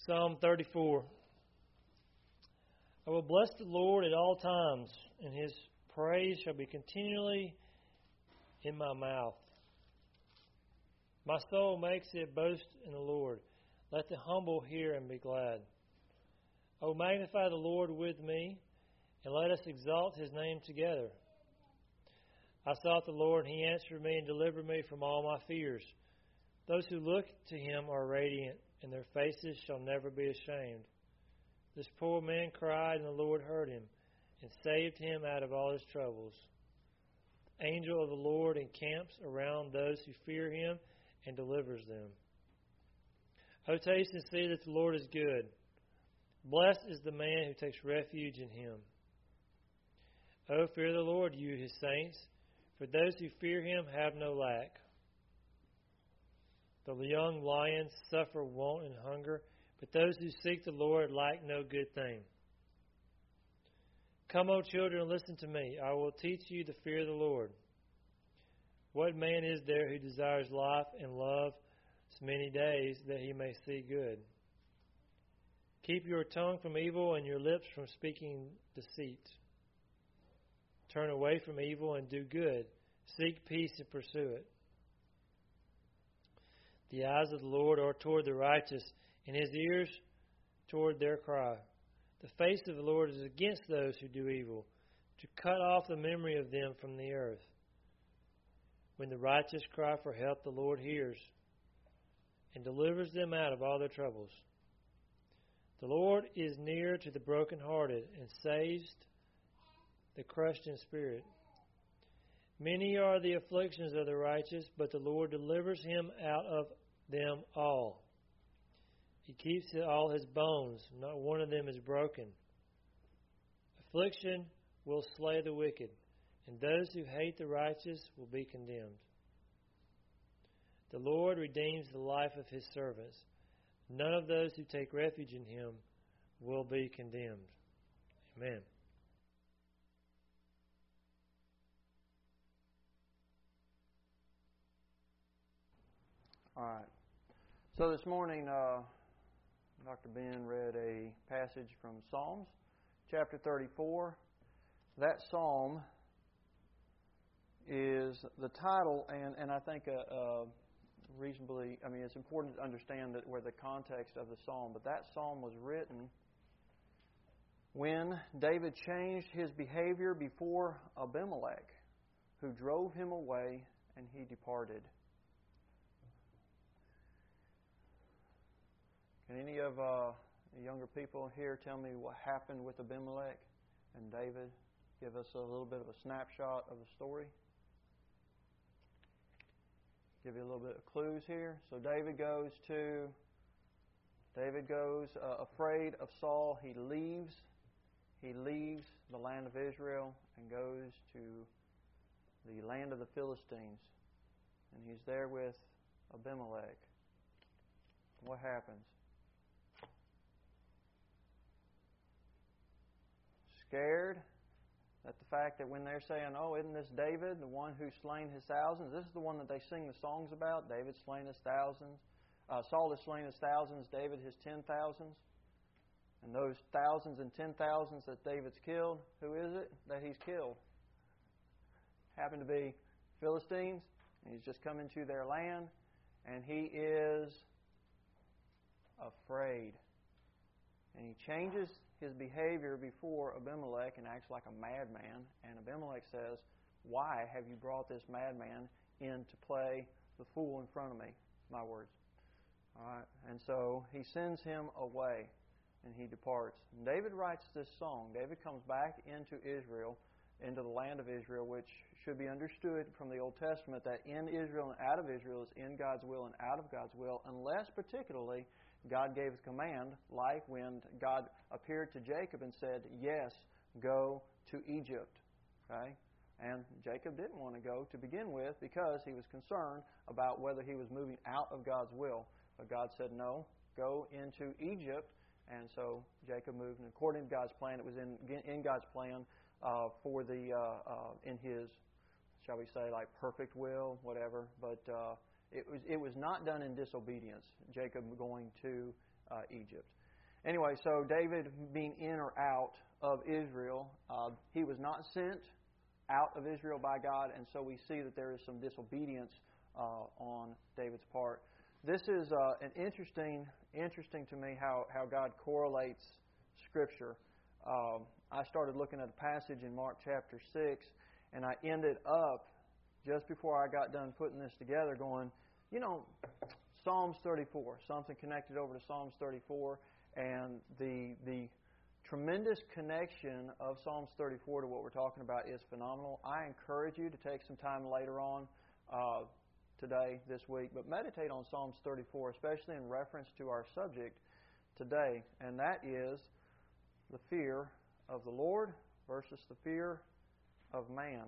Psalm 34. I will bless the Lord at all times, and His praise shall be continually in my mouth. My soul makes it boast in the Lord. Let the humble hear and be glad. O magnify the Lord with me, and let us exalt His name together. I sought the Lord, and He answered me and delivered me from all my fears. Those who look to Him are radiant, and their faces shall never be ashamed. This poor man cried, and the Lord heard him, and saved him out of all his troubles. The angel of the Lord encamps around those who fear Him, and delivers them. O taste and see that the Lord is good. Blessed is the man who takes refuge in Him. O fear the Lord, you His saints, for those who fear Him have no lack. Though the young lions suffer want and hunger, but those who seek the Lord lack no good thing. Come, O children, and listen to me. I will teach you the fear of the Lord. What man is there who desires life and love many days that he may see good? Keep your tongue from evil and your lips from speaking deceit. Turn away from evil and do good. Seek peace and pursue it. The eyes of the Lord are toward the righteous, and His ears toward their cry. The face of the Lord is against those who do evil, to cut off the memory of them from the earth. When the righteous cry for help, the Lord hears and delivers them out of all their troubles. The Lord is near to the brokenhearted and saves the crushed in spirit. Many are the afflictions of the righteous, but the Lord delivers him out of them all. He keeps all his bones, not one of them is broken. Affliction will slay the wicked, and those who hate the righteous will be condemned. The Lord redeems the life of His servants. None of those who take refuge in Him will be condemned. Amen. All right. So this morning, Dr. Ben read a passage from Psalms, chapter 34. That psalm is the title, and I think reasonably, it's important to understand that where the context of the psalm, but that psalm was written when David changed his behavior before Abimelech, who drove him away, and he departed. Can any of the younger people here tell me what happened with Abimelech and David? Give us a little bit of a snapshot of the story. Give you a little bit of clues here. So David goes afraid of Saul. He leaves the land of Israel and goes to the land of the Philistines. And he's there with Abimelech. What happens? Scared at the fact that when they're saying, oh, isn't this David, the one who's slain his thousands? This is the one that they sing the songs about. David slain his thousands. Saul has slain his thousands. David his 10,000s. And those thousands and 10,000s that David's killed, who is it that he's killed? Happen to be Philistines. And he's just come into their land. And he is afraid. And he changes his behavior before Abimelech and acts like a madman. And Abimelech says, why have you brought this madman in to play the fool in front of me? My words. All right. And so he sends him away and he departs. And David writes this song. David comes back into Israel, into the land of Israel, which should be understood from the Old Testament that in Israel and out of Israel is in God's will and out of God's will, unless particularly God gave a command, like when God appeared to Jacob and said, yes, go to Egypt. Okay? And Jacob didn't want to go to begin with because he was concerned about whether he was moving out of God's will. But God said, no, go into Egypt. And so Jacob moved. And according to God's plan, it was in God's plan in His, shall we say, like perfect will, whatever. But it was not done in disobedience, Jacob going to Egypt. Anyway, so David being in or out of Israel, he was not sent out of Israel by God, and so we see that there is some disobedience on David's part. This is an interesting to me how God correlates Scripture. I started looking at a passage in Mark chapter 6, and I ended up, just before I got done putting this together, going, Psalms 34, something connected over to Psalms 34, and the tremendous connection of Psalms 34 to what we're talking about is phenomenal. I encourage you to take some time later on today, this week, but meditate on Psalms 34, especially in reference to our subject today, and that is the fear of the Lord versus the fear of man.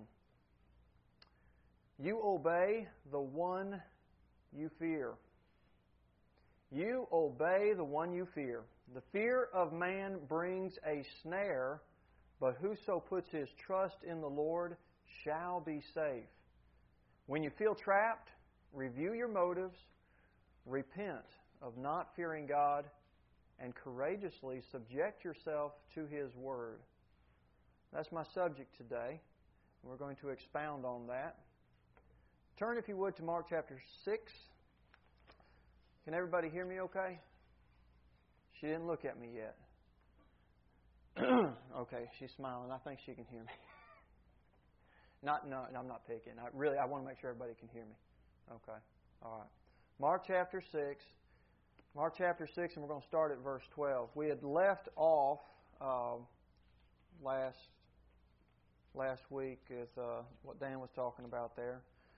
You obey the one you fear. You obey the one you fear. The fear of man brings a snare, but whoso puts his trust in the Lord shall be safe. When you feel trapped, review your motives, repent of not fearing God, and courageously subject yourself to His Word. That's my subject today. We're going to expound on that. Turn, if you would, to Mark chapter 6. Can everybody hear me okay? She didn't look at me yet. Okay, she's smiling. I think she can hear me. No, I'm not picking. I want to make sure everybody can hear me. Okay, all right. Mark chapter 6. Mark chapter 6, and we're going to start at verse 12. We had left off last week with what Dan was talking about there,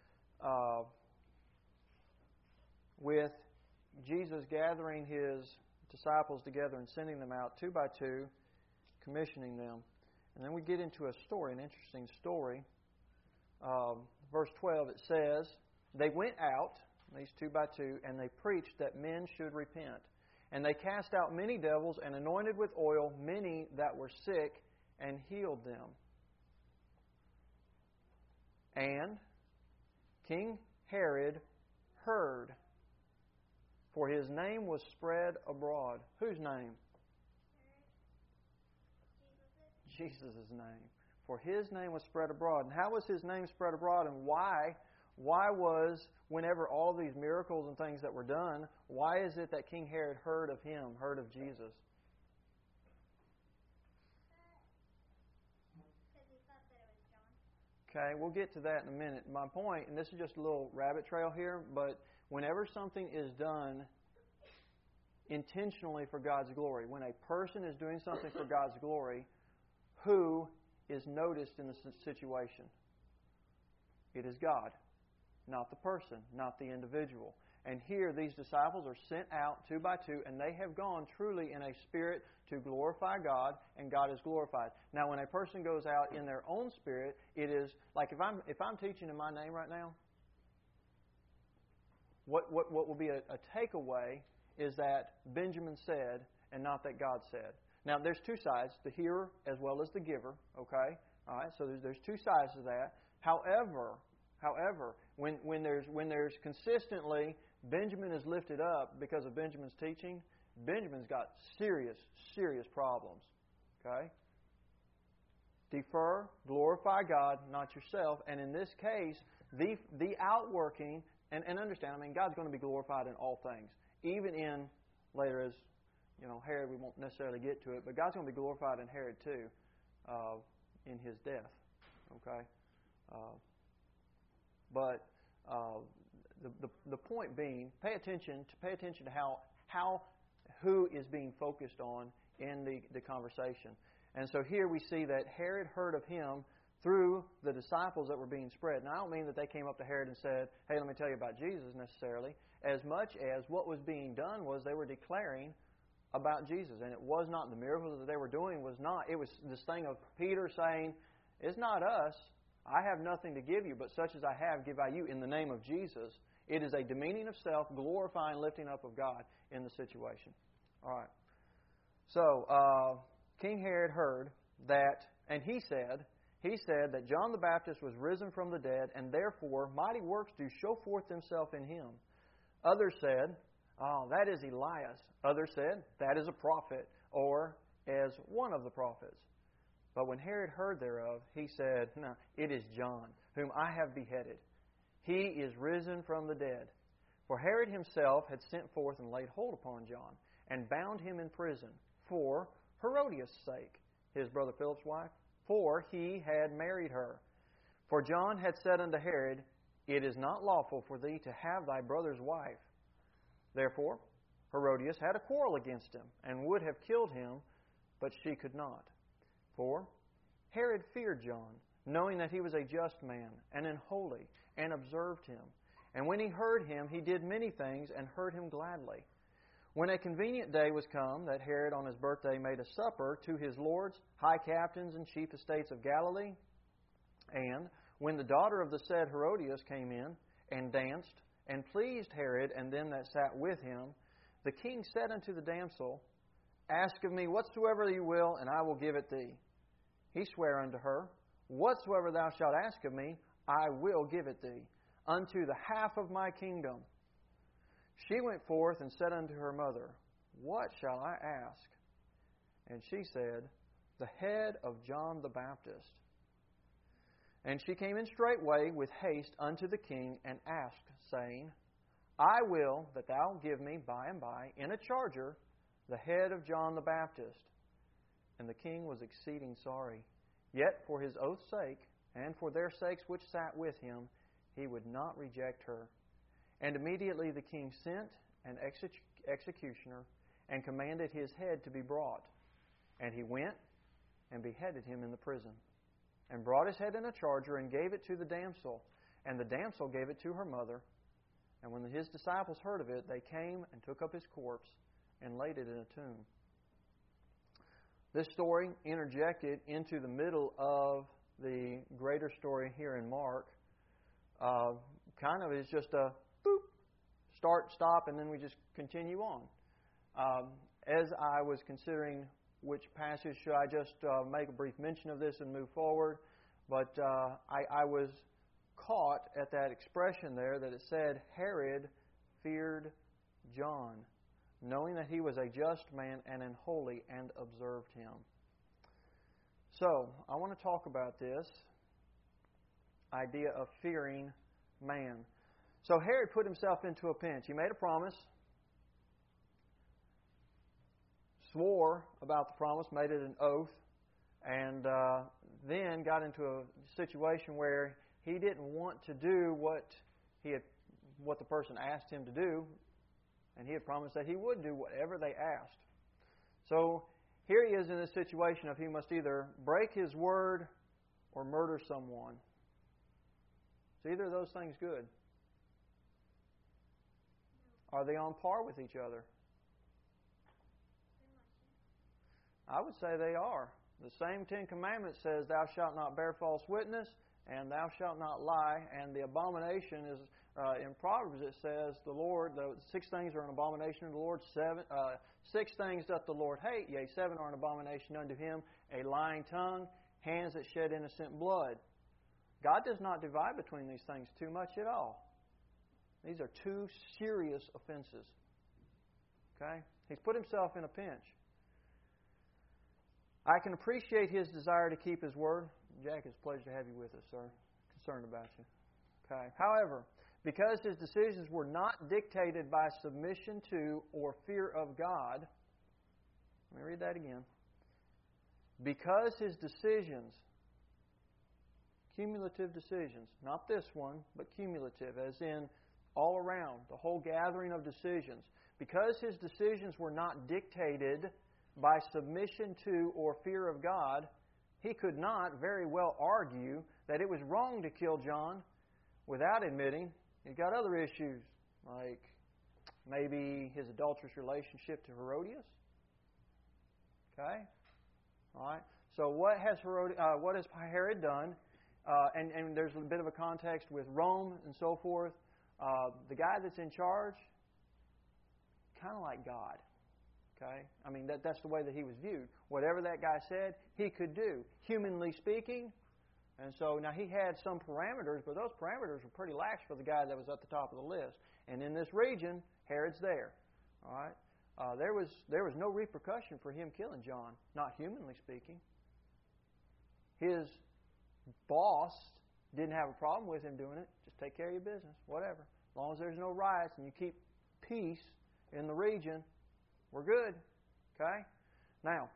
with Jesus gathering His disciples together and sending them out two by two, commissioning them. And then we get into a story, an interesting story. Verse 12, it says, they went out, these two by two, and they preached that men should repent. And they cast out many devils and anointed with oil many that were sick and healed them. And King Herod heard, for his name was spread abroad. Whose name? Jesus' name. For his name was spread abroad. And how was his name spread abroad, and why? Why was, whenever all these miracles and things that were done, why is it that King Herod heard of him, heard of Jesus? Because he thought that it was John. Okay, we'll get to that in a minute. My point, and this is just a little rabbit trail here, but whenever something is done intentionally for God's glory, when a person is doing something for God's glory, who is noticed in the situation? It is God, not the person, not the individual. And here these disciples are sent out two by two, and they have gone truly in a spirit to glorify God, and God is glorified. Now, when a person goes out in their own spirit, it is like if I'm teaching in my name right now, what will be a takeaway is that Benjamin said and not that God said. Now, there's two sides, the hearer as well as the giver, okay? All right, so there's two sides to that. However, when there's consistently Benjamin is lifted up because of Benjamin's teaching, Benjamin's got serious problems, okay? Defer, glorify God, not yourself. And in this case, the outworking, and understand, I mean, God's going to be glorified in all things, even in, later as, Herod, we won't necessarily get to it, but God's going to be glorified in Herod too, in his death, okay? But the point being, pay attention to who is being focused on in the conversation. And so here we see that Herod heard of him through the disciples that were being spread. Now, I don't mean that they came up to Herod and said, hey, let me tell you about Jesus necessarily, as much as what was being done was they were declaring about Jesus. And it was not, the miracles that they were doing was not, it was this thing of Peter saying, it's not us, I have nothing to give you, but such as I have give I you in the name of Jesus. It is a demeaning of self, glorifying, lifting up of God in the situation. All right. So, King Herod heard that, and he said that John the Baptist was risen from the dead, and therefore mighty works do show forth themselves in him. Others said, "Oh, that is Elias." Others said, "That is a prophet," or "as one of the prophets." But when Herod heard thereof, he said, "No, it is John, whom I have beheaded. He is risen from the dead." For Herod himself had sent forth and laid hold upon John, and bound him in prison, for Herodias' sake, his brother Philip's wife, for he had married her. For John had said unto Herod, "It is not lawful for thee to have thy brother's wife." Therefore Herodias had a quarrel against him, and would have killed him, but she could not. For Herod feared John, knowing that he was a just man, and an holy, and observed him. And when he heard him, he did many things, and heard him gladly. When a convenient day was come, that Herod on his birthday made a supper to his lords, high captains, and chief estates of Galilee. And when the daughter of the said Herodias came in, and danced, and pleased Herod and them that sat with him, the king said unto the damsel, "Ask of me whatsoever you will, and I will give it thee." He sware unto her, "Whatsoever thou shalt ask of me, I will give it thee, unto the half of my kingdom." She went forth and said unto her mother, "What shall I ask?" And she said, "The head of John the Baptist." And she came in straightway with haste unto the king, and asked, saying, "I will that thou give me by and by in a charger the head of John the Baptist." And the king was exceeding sorry. Yet for his oath's sake, and for their sakes which sat with him, he would not reject her. And immediately the king sent an executioner, and commanded his head to be brought. And he went and beheaded him in the prison, and brought his head in a charger, and gave it to the damsel. And the damsel gave it to her mother. And when his disciples heard of it, they came and took up his corpse, and laid it in a tomb. This story, interjected into the middle of the greater story here in Mark, kind of is just a boop, start, stop, and then we just continue on. As I was considering which passage should I just make a brief mention of this and move forward, but I was caught at that expression there that it said, Herod feared John, knowing that he was a just man and an holy, and observed him. So, I want to talk about this idea of fearing man. So Herod put himself into a pinch. He made a promise, swore about the promise, made it an oath, and then got into a situation where he didn't want to do what the person asked him to do, and he had promised that he would do whatever they asked. So here he is in this situation of he must either break his word or murder someone. Is either of those things good? Are they on par with each other? I would say they are. The same Ten Commandments says, "Thou shalt not bear false witness, and thou shalt not lie." And the abomination is, in Proverbs it says, the 6 things are an abomination unto the Lord. 6 things doth the Lord hate, yea, 7 are an abomination unto Him: a lying tongue, hands that shed innocent blood. God does not divide between these things too much at all. These are 2 serious offenses. Okay? He's put himself in a pinch. I can appreciate his desire to keep his word. Jack, it's a pleasure to have you with us, sir. Concerned about you. Okay. However, because his decisions were not dictated by submission to or fear of God, let me read that again. Because his decisions, cumulative decisions, not this one, but cumulative, as in all around, the whole gathering of decisions, because his decisions were not dictated by submission to or fear of God, he could not very well argue that it was wrong to kill John without admitting he's got other issues, like maybe his adulterous relationship to Herodias. Okay? All right. So what has Herod done? And there's a bit of a context with Rome and so forth. The guy that's in charge, kind of like God. Okay? I mean, that's the way that he was viewed. Whatever that guy said, he could do, humanly speaking. And so now he had some parameters, but those parameters were pretty lax for the guy that was at the top of the list. And in this region, Herod's there. All right. There was no repercussion for him killing John, not humanly speaking. His boss didn't have a problem with him doing it. Just take care of your business, whatever. As long as there's no riots and you keep peace in the region, we're good. Okay? Now,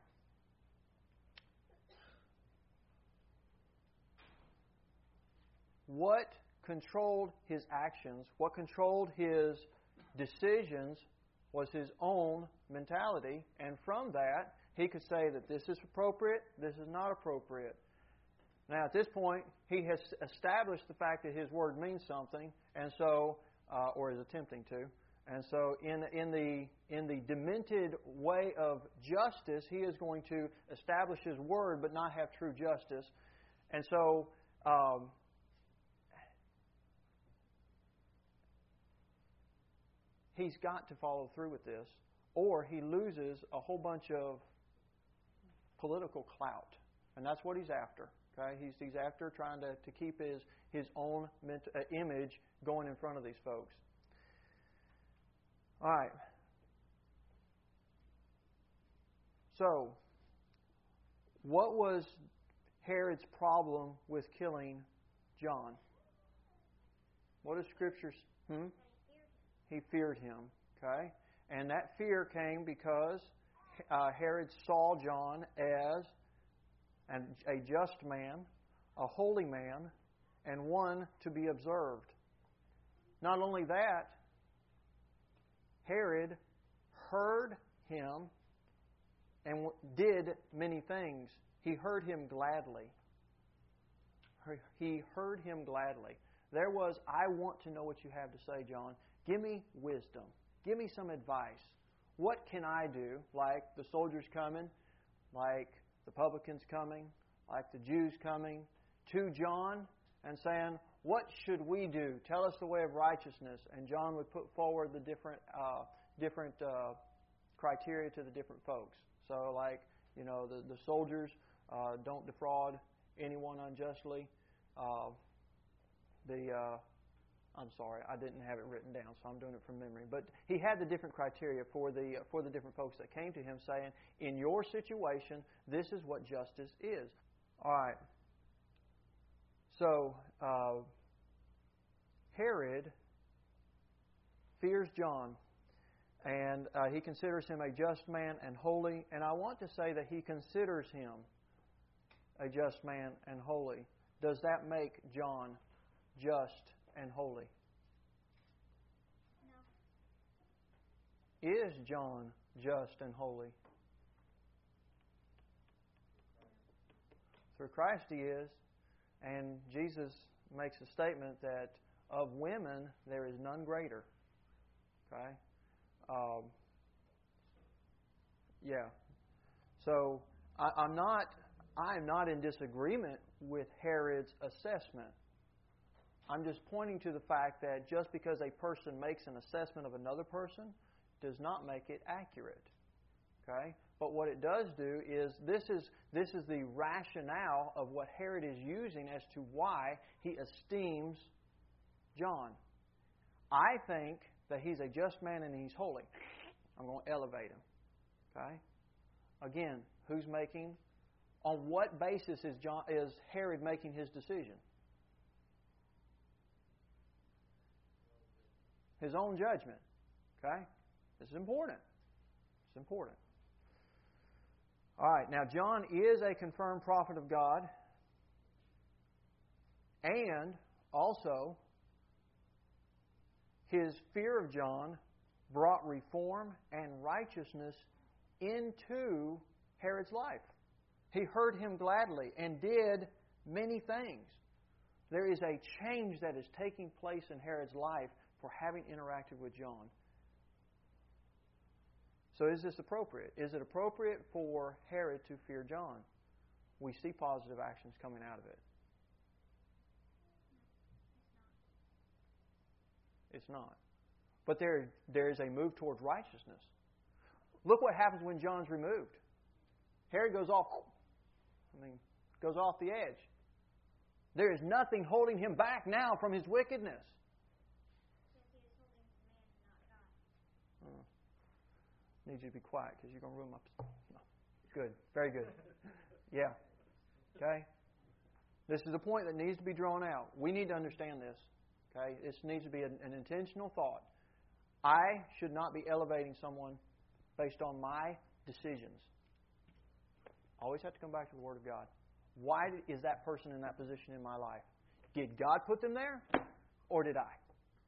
what controlled his actions, what controlled his decisions was his own mentality. And from that, he could say that this is appropriate, this is not appropriate. Now, at this point, he has established the fact that his word means something, and so, or is attempting to. And so, in the demented way of justice, he is going to establish his word, but not have true justice. And so, he's got to follow through with this, or he loses a whole bunch of political clout, and that's what he's after. Okay, he's after trying to keep his own image going in front of these folks. All right. So, what was Herod's problem with killing John? What does Scripture? He feared him. Okay, and that fear came because Herod saw John as a just man, a holy man, and one to be observed. Not only that, Herod heard him and did many things. He heard him gladly. He heard him gladly. There was, I want to know what you have to say, John. Give me wisdom. Give me some advice. What can I do? Like the soldiers coming, like the publicans coming, like the Jews coming to John and saying, what should we do? Tell us the way of righteousness. And John would put forward the different criteria to the different folks. So like, the soldiers don't defraud anyone unjustly. I'm sorry, I didn't have it written down, so I'm doing it from memory. But he had the different criteria for the different folks that came to him saying, in your situation, this is what justice is. All right. So, Herod fears John, and he considers him a just man and holy. And I want to say that he considers him a just man and holy. Does that make John just and holy? No. Is John just and holy? Through Christ he is. And Jesus makes a statement that of women there is none greater. Okay? So I am not in disagreement with Herod's assessment. I'm just pointing to the fact that just because a person makes an assessment of another person does not make it accurate. Okay? But what it does do is this is the rationale of what Herod is using as to why he esteems John. I think that he's a just man and he's holy. I'm going to elevate him. Okay? Again, on what basis is Herod making his decision? His own judgment. Okay? This is important. It's important. All right. Now, John is a confirmed prophet of God. And also, his fear of John brought reform and righteousness into Herod's life. He heard him gladly and did many things. There is a change that is taking place in Herod's life for having interacted with John. So is this appropriate? Is it appropriate for Herod to fear John? We see positive actions coming out of it. It's not. But there is a move towards righteousness. Look what happens when John's removed. Herod goes off the edge. There is nothing holding him back now from his wickedness. need you to be quiet because you're going to ruin my... No. Good. Very good. Yeah. Okay? This is a point that needs to be drawn out. We need to understand this. Okay? This needs to be an intentional thought. I should not be elevating someone based on my decisions. Always have to come back to the Word of God. Why is that person in that position in my life? Did God put them there, or did I?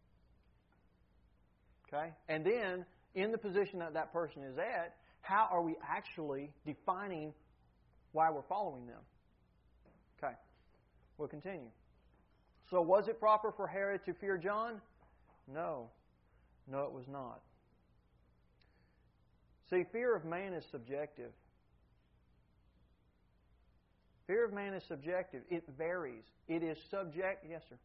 Okay? And then, in the position that that person is at, how are we actually defining why we're following them? Okay. We'll continue. So, was it proper for Herod to fear John? No. No, it was not. See, fear of man is subjective. Fear of man is subjective. It varies. It is subject... Yes, sir?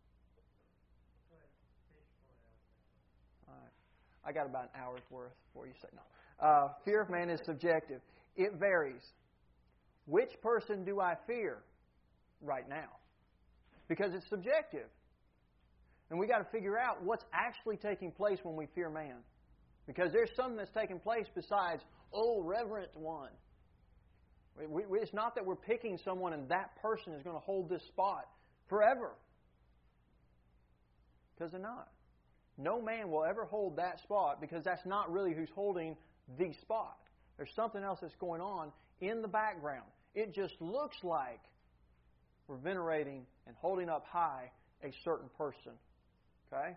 All right. I got about an hour's worth before you say no. Fear of man is subjective. It varies. Which person do I fear right now? Because it's subjective. And we got to figure out what's actually taking place when we fear man. Because there's something that's taking place besides, oh, reverent one. It's not that we're picking someone and that person is going to hold this spot forever. Because they're not. No man will ever hold that spot because that's not really who's holding the spot. There's something else that's going on in the background. It just looks like we're venerating and holding up high a certain person. Okay?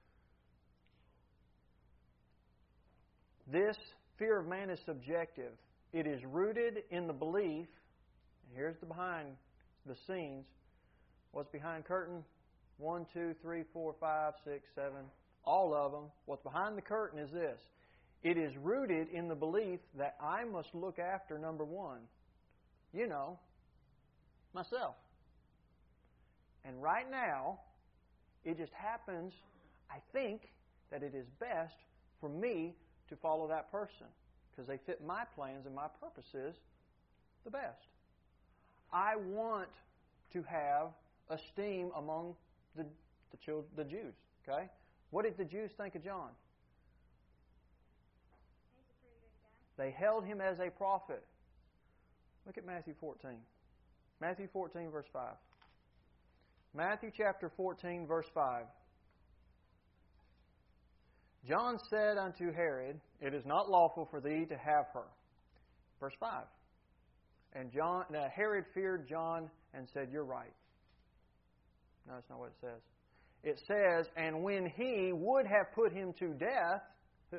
This fear of man is subjective. It is rooted in the belief, and here's the behind the scenes. What's behind curtain? 1, 2, 3, 4, 5, 6, 7. All of them. What's behind the curtain is this. It is rooted in the belief that I must look after, number one, myself. And right now, it just happens, I think, that it is best for me to follow that person because they fit my plans and my purposes the best. I want to have esteem among the Jews. Okay? What did the Jews think of John? He's a pretty good guy. They held him as a prophet. Look at Matthew 14. Matthew 14, verse 5. Matthew chapter 14, verse 5. John said unto Herod, It is not lawful for thee to have her. Verse 5. And Herod feared John and said, You're right. No, that's not what it says. It says, And when he would have put him to death,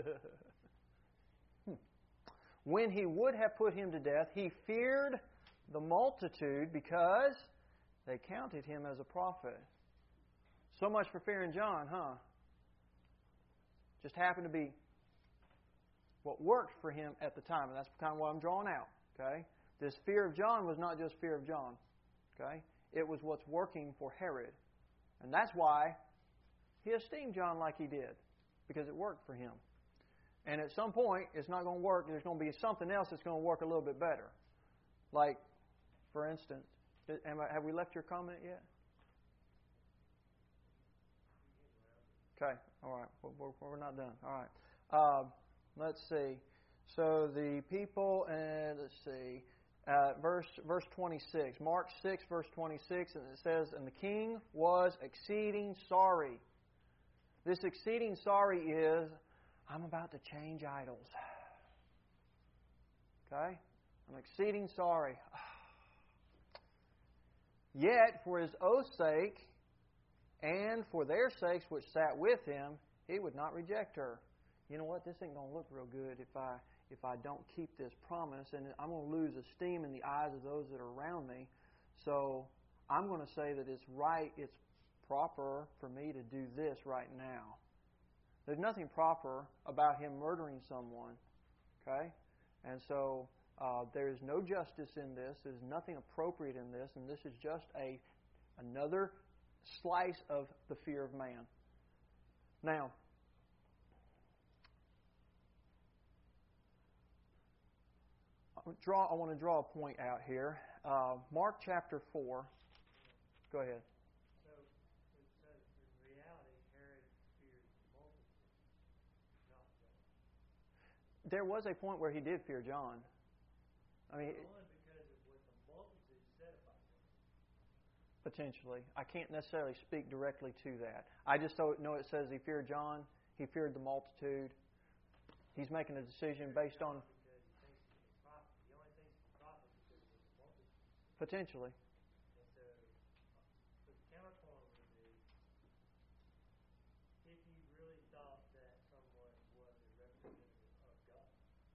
when he would have put him to death, he feared the multitude because they counted him as a prophet. So much for fearing John, huh? Just happened to be what worked for him at the time. And that's kind of what I'm drawing out. Okay? This fear of John was not just fear of John. Okay? It was what's working for Herod. And that's why he esteemed John like he did. Because it worked for him. And at some point, it's not going to work. There's going to be something else that's going to work a little bit better. Like, for instance, have we left your comment yet? Okay, all right. We're not done. All right. Let's see. So the people, and let's see, verse 26. Mark 6, verse 26, and it says, And the king was exceeding sorry. This exceeding sorry is, I'm about to change idols. Okay? I'm exceeding sorry. Yet, for his oath's sake, and for their sakes which sat with him, he would not reject her. You know what? This ain't going to look real good if I don't keep this promise, and I'm going to lose esteem in the eyes of those that are around me. So I'm going to say that it's right, it's proper for me to do this right now. There's nothing proper about him murdering someone. Okay? And so there is no justice in this. There's nothing appropriate in this, and this is just another slice of the fear of man. Now, I want to draw a point out here. Mark chapter 4. Go ahead. So it says in reality, Herod feared the multitude, not John. There was a point where he did fear John. I mean, because it was the multitude said about him. Potentially. I can't necessarily speak directly to that. I just know it says he feared John. He feared the multitude. He's making a decision based on... Because he thinks he's a prophet. He only thinks he's a prophet because of the multitude. Potentially. And so the counterpoint would be, if you really thought that someone was a representative of God,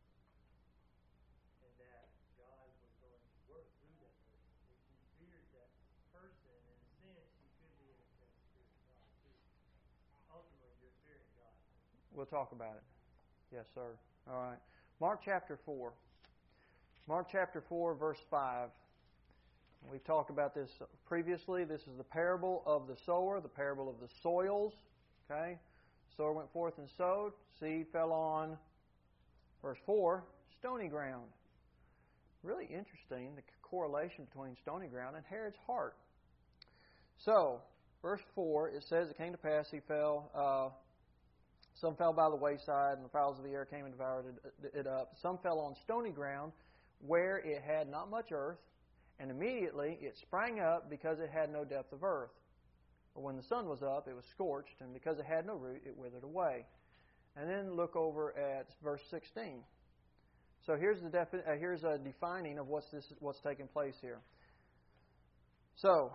and that God was going to work through that person, if you feared that person, in a sense, you could be, in a sense, fearing God too. Ultimately, you're fearing God. We'll talk about it. Yes, sir. All right. Mark chapter 4. Mark chapter 4, verse 5. We've talked about this previously. This is the parable of the sower, the parable of the soils. Okay? Sower went forth and sowed. Seed fell on, verse 4, stony ground. Really interesting, the correlation between stony ground and Herod's heart. So, verse 4, it says, it came to pass, he fell... some fell by the wayside, and the fowls of the air came and devoured it up. Some fell on stony ground, where it had not much earth, and immediately it sprang up because it had no depth of earth. But when the sun was up, it was scorched, and because it had no root, it withered away. And then look over at verse 16. So here's a defining of what's taking place here. So,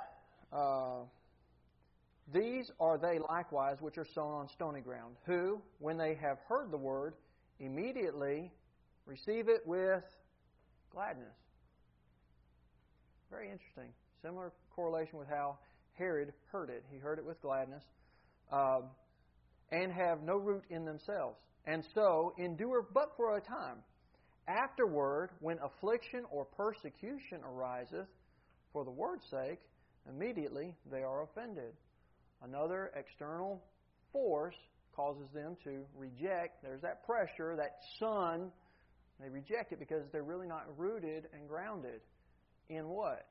these are they likewise which are sown on stony ground, who, when they have heard the word, immediately receive it with gladness. Very interesting. Similar correlation with how Herod heard it. He heard it with gladness. And have no root in themselves. And so endure but for a time. Afterward, when affliction or persecution ariseth for the word's sake, immediately they are offended. Another external force causes them to reject. There's that pressure, that sun. They reject it because they're really not rooted and grounded in what?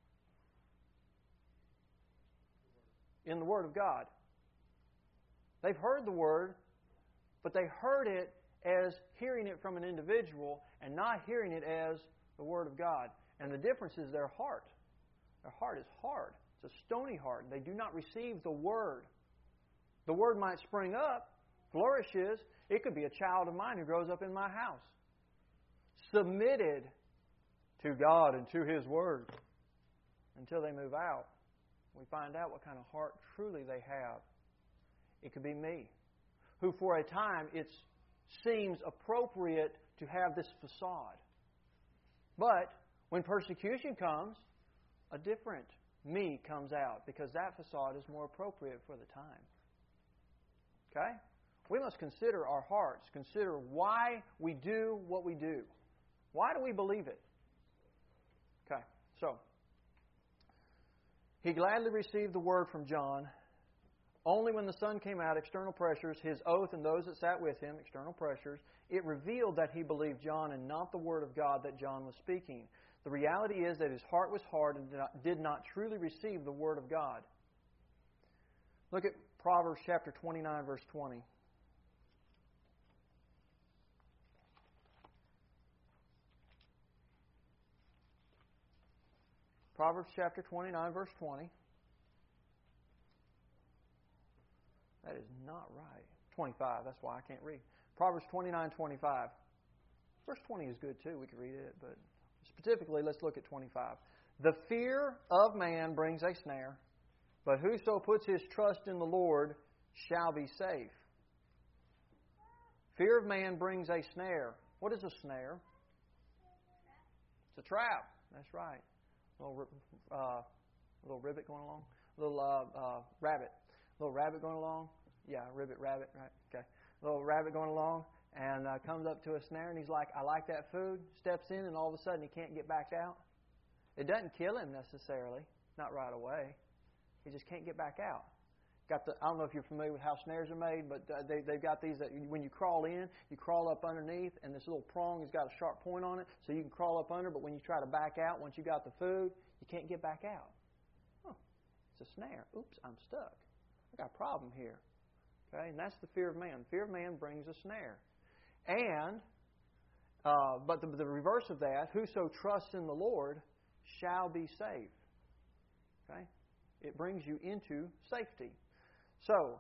In the Word of God. They've heard the Word, but they heard it as hearing it from an individual and not hearing it as the Word of God. And the difference is their heart. Their heart is hard. It's a stony heart. They do not receive the Word. The Word might spring up, flourishes. It could be a child of mine who grows up in my house. Submitted to God and to His Word. Until they move out, we find out what kind of heart truly they have. It could be me, who for a time it seems appropriate to have this facade. But when persecution comes, a different me comes out because that facade is more appropriate for the time. Okay? We must consider our hearts, consider why we do what we do. Why do we believe it? Okay, so he gladly received the word from John. Only when the sun came out, external pressures, his oath and those that sat with him, external pressures, it revealed that he believed John and not the word of God that John was speaking. The reality is that his heart was hard and did not truly receive the word of God. Look at Proverbs chapter 29, verse 20. Proverbs chapter 29, verse 20. That is not right. 25, that's why I can't read. Proverbs 29, 25. Verse 20 is good too, we could read it, but specifically let's look at 25. The fear of man brings a snare, but whoso puts his trust in the Lord shall be safe. Fear of man brings a snare. What is a snare? It's a trap. That's right. Little ribbit going along. Rabbit. Little rabbit going along. Yeah, rabbit, right? Okay. Little rabbit going along and comes up to a snare and he's like, I like that food. Steps in and all of a sudden he can't get back out. It doesn't kill him necessarily. Not right away. He just can't get back out. I don't know if you're familiar with how snares are made, but they've got these that when you crawl in, you crawl up underneath, and this little prong has got a sharp point on it, so you can crawl up under, but when you try to back out, once you got the food, you can't get back out. Oh, it's a snare. Oops, I'm stuck. I got a problem here. Okay, and that's the fear of man. Fear of man brings a snare. And But the reverse of that, whoso trusts in the Lord shall be saved. Okay? It brings you into safety. So,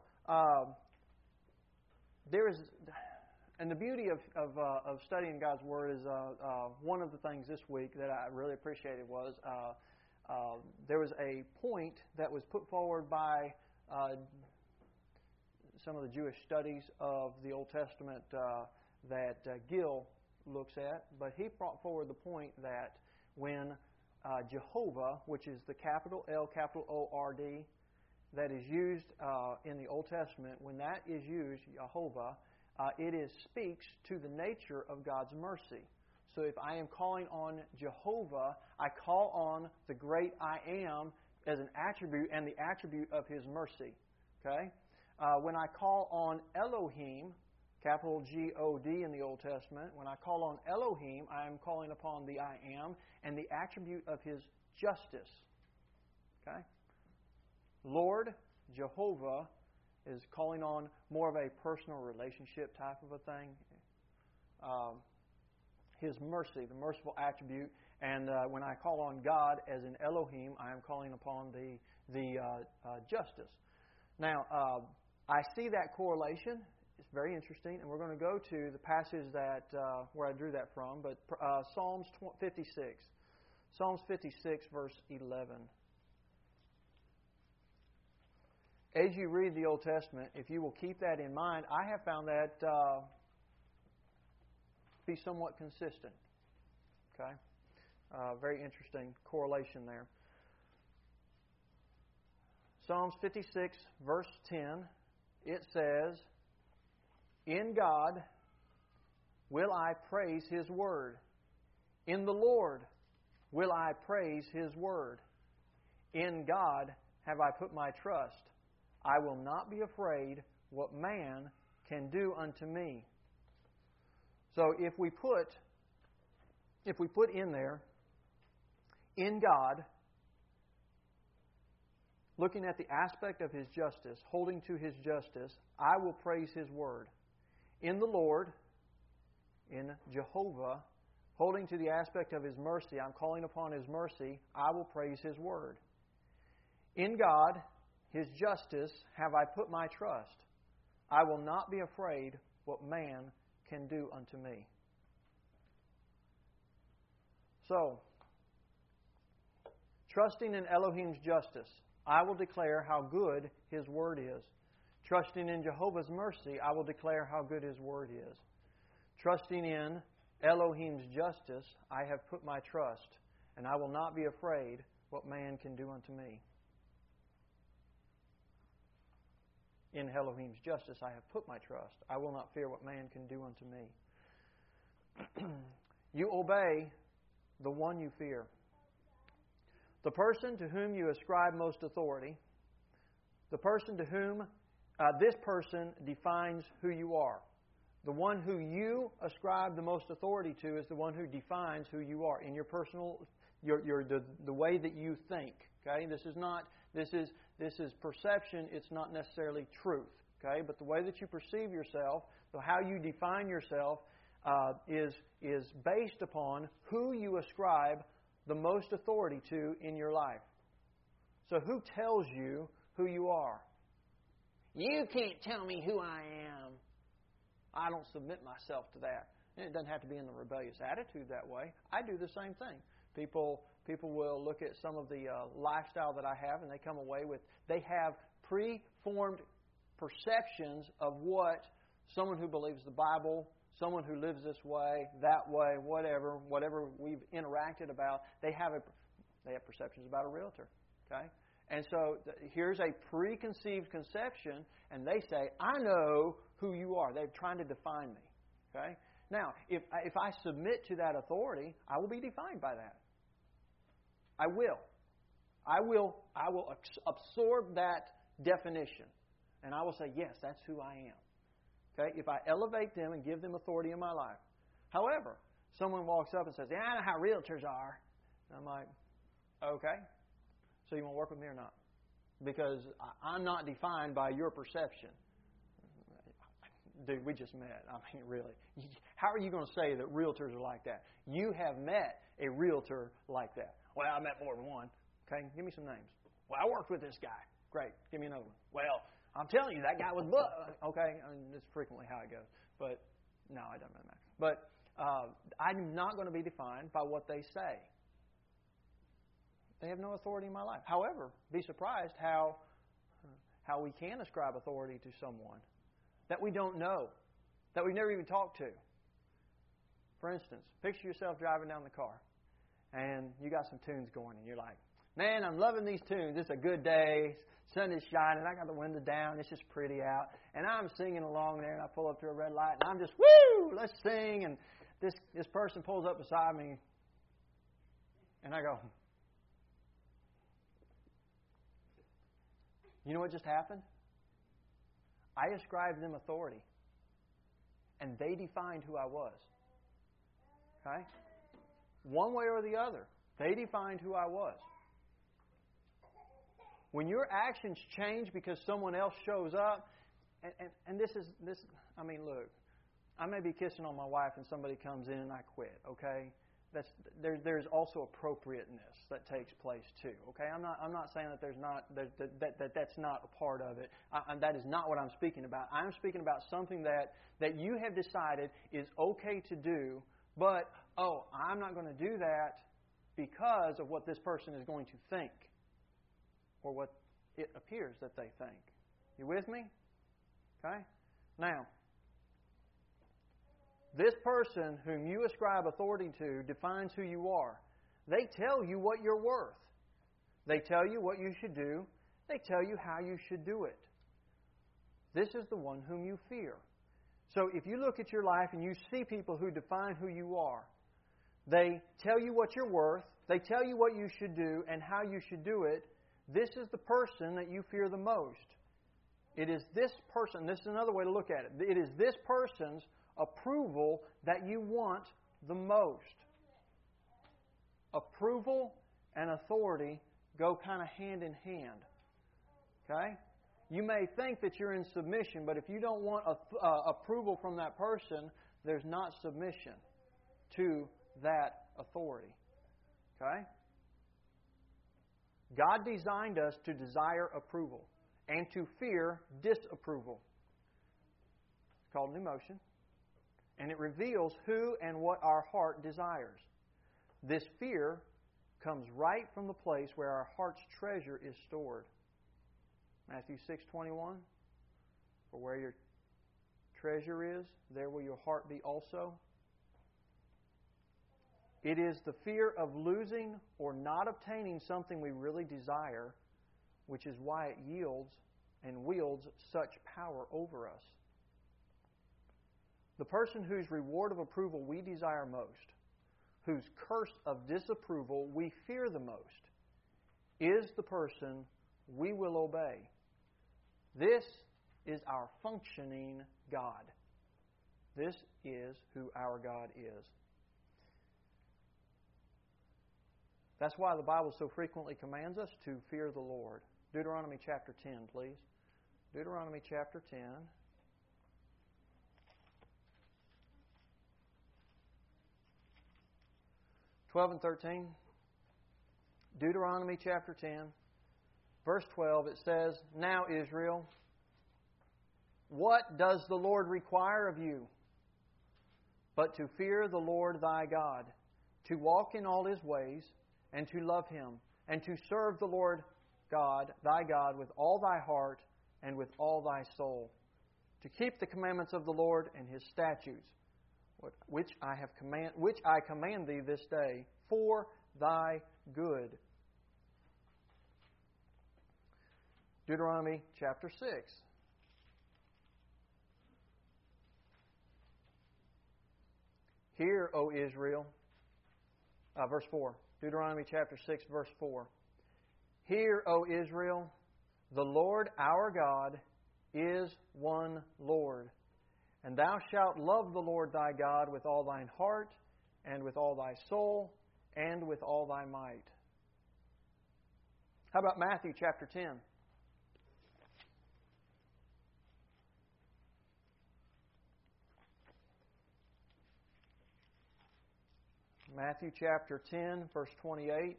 there is, and the beauty of studying God's Word is one of the things this week that I really appreciated was there was a point that was put forward by some of the Jewish studies of the Old Testament that Gill looks at, but he brought forward the point that when Jehovah, which is the capital L, capital O-R-D, that is used in the Old Testament, when that is used, Jehovah, it speaks to the nature of God's mercy. So if I am calling on Jehovah, I call on the great I Am as an attribute and the attribute of His mercy. Okay? When I call on Elohim, capital G-O-D in the Old Testament, when I call on Elohim, I am calling upon the I Am and the attribute of His justice. Okay? Lord, Jehovah, is calling on more of a personal relationship type of a thing. His mercy, the merciful attribute. And when I call on God as in Elohim, I am calling upon the justice. Now, I see that correlation. It's very interesting, and we're going to go to the passage that where I drew that from, but Psalms 56. Psalms 56, verse 11. As you read the Old Testament, if you will keep that in mind, I have found that be somewhat consistent. Okay? Very interesting correlation there. Psalms 56, verse 10, it says, "In God will I praise His word. In the Lord will I praise His word. In God have I put my trust. I will not be afraid what man can do unto me." So if we put in there, in God, looking at the aspect of His justice, holding to His justice, I will praise His word. In the Lord, in Jehovah, holding to the aspect of His mercy, I'm calling upon His mercy, I will praise His word. In God, His justice, have I put my trust. I will not be afraid what man can do unto me. So, trusting in Elohim's justice, I will declare how good His word is. Trusting in Jehovah's mercy, I will declare how good His word is. Trusting in Elohim's justice, I have put my trust, and I will not be afraid what man can do unto me. In Elohim's justice I have put my trust. I will not fear what man can do unto me. You obey the one you fear. The person to whom you ascribe most authority, the person to whom this person defines who you are. The one who you ascribe the most authority to is the one who defines who you are in your personal, the way that you think. Okay, this is perception. It's not necessarily truth. Okay, but the way that you perceive yourself, so how you define yourself, is based upon who you ascribe the most authority to in your life. So who tells you who you are? You can't tell me who I am. I don't submit myself to that. And it doesn't have to be in the rebellious attitude that way. I do the same thing. People will look at some of the lifestyle that I have, and they come away with, they have preformed perceptions of what someone who believes the Bible, someone who lives this way, that way, whatever we've interacted about, they have perceptions about a realtor. Okay? And so here's a preconceived conception, and they say, I know who you are. They're trying to define me. Okay? Now, if I submit to that authority, I will be defined by that. I will absorb that definition, and I will say, yes, that's who I am. Okay? If I elevate them and give them authority in my life. However, someone walks up and says, I know how realtors are. And I'm like, okay. So you want to work with me or not? Because I'm not defined by your perception. dude, we just met. I mean, really. How are you going to say that realtors are like that? You have met a realtor like that. Well, I met more than one. Okay, give me some names. Well, I worked with this guy. Great, give me another one. Well, I'm telling you, that guy was okay. I mean, that's frequently how it goes. But no, it doesn't matter. But I'm not going to be defined by what they say. They have no authority in my life. However, be surprised how we can ascribe authority to someone that we don't know, that we've never even talked to. For instance, picture yourself driving down the car, and you got some tunes going, and you're like, man, I'm loving these tunes. It's a good day. Sun is shining. I got the window down. It's just pretty out. And I'm singing along there, and I pull up to a red light, and I'm just, woo, let's sing. And this person pulls up beside me, and I go, you know what just happened? I ascribed them authority, and they defined who I was. Okay? One way or the other, they defined who I was. When your actions change because someone else shows up, and this, I mean, look, I may be kissing on my wife and somebody comes in and I quit, okay? There's also appropriateness that takes place too, okay? I'm not saying that there's not that's not a part of it. That is not what I'm speaking about. I'm speaking about something that you have decided is okay to do, but I'm not going to do that because of what this person is going to think, or what it appears that they think. You with me? Okay? Now, this person whom you ascribe authority to defines who you are. They tell you what you're worth. They tell you what you should do. They tell you how you should do it. This is the one whom you fear. So if you look at your life and you see people who define who you are, they tell you what you're worth, they tell you what you should do and how you should do it, this is the person that you fear the most. It is this person, this is another way to look at it. It is this person's approval that you want the most. Approval and authority go kind of hand in hand. Okay? You may think that you're in submission, but if you don't want approval from that person, there's not submission to that authority. Okay? God designed us to desire approval and to fear disapproval. It's called an emotion. And it reveals who and what our heart desires. This fear comes right from the place where our heart's treasure is stored. Matthew 6:21. For where your treasure is, there will your heart be also. It is the fear of losing or not obtaining something we really desire, which is why it yields and wields such power over us. The person whose reward of approval we desire most, whose curse of disapproval we fear the most, is the person we will obey. This is our functioning God. This is who our God is. That's why the Bible so frequently commands us to fear the Lord. Deuteronomy chapter 10, please. Deuteronomy chapter 10. (12 and 13). Deuteronomy chapter 10, verse 12, it says, Now, Israel, what does the Lord require of you? But to fear the Lord thy God, to walk in all His ways, and to love Him, and to serve the Lord God, thy God, with all thy heart and with all thy soul, to keep the commandments of the Lord and His statutes, which I command thee this day, for thy good. Deuteronomy chapter 6. Hear, O Israel, verse 4. Deuteronomy chapter 6, verse 4. Hear, O Israel, the Lord our God is one Lord. And thou shalt love the Lord thy God with all thine heart, and with all thy soul, and with all thy might. How about Matthew chapter 10? Matthew chapter 10, verse 28.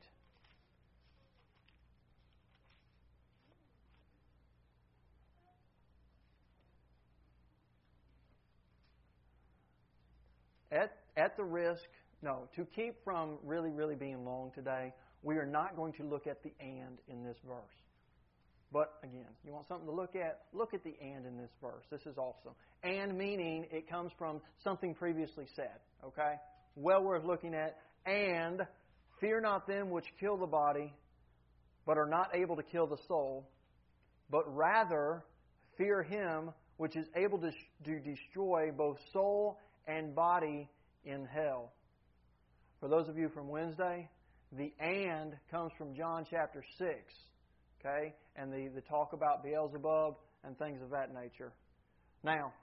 At the risk, to keep from really being long today, we are not going to look at the "and" in this verse. But again, you want something to look at? Look at the "and" in this verse. This is awesome. And meaning it comes from something previously said. Okay? Well worth looking at. And fear not them which kill the body, but are not able to kill the soul, but rather fear Him which is able to destroy both soul and body in hell. For those of you from Wednesday, the "and" comes from John chapter 6. Okay? And the talk about Beelzebub and things of that nature. Now,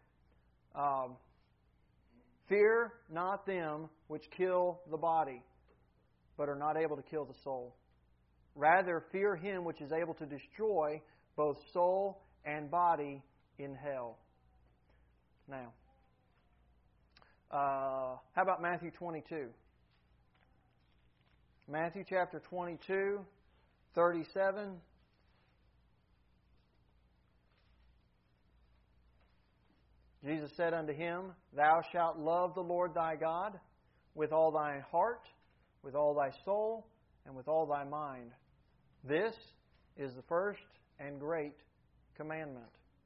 fear not them which kill the body, but are not able to kill the soul. Rather, fear Him which is able to destroy both soul and body in hell. Now, how about Matthew 22? Matthew chapter 22, 37. Jesus said unto him, Thou shalt love the Lord thy God with all thy heart, with all thy soul, and with all thy mind. This is the first and great commandment.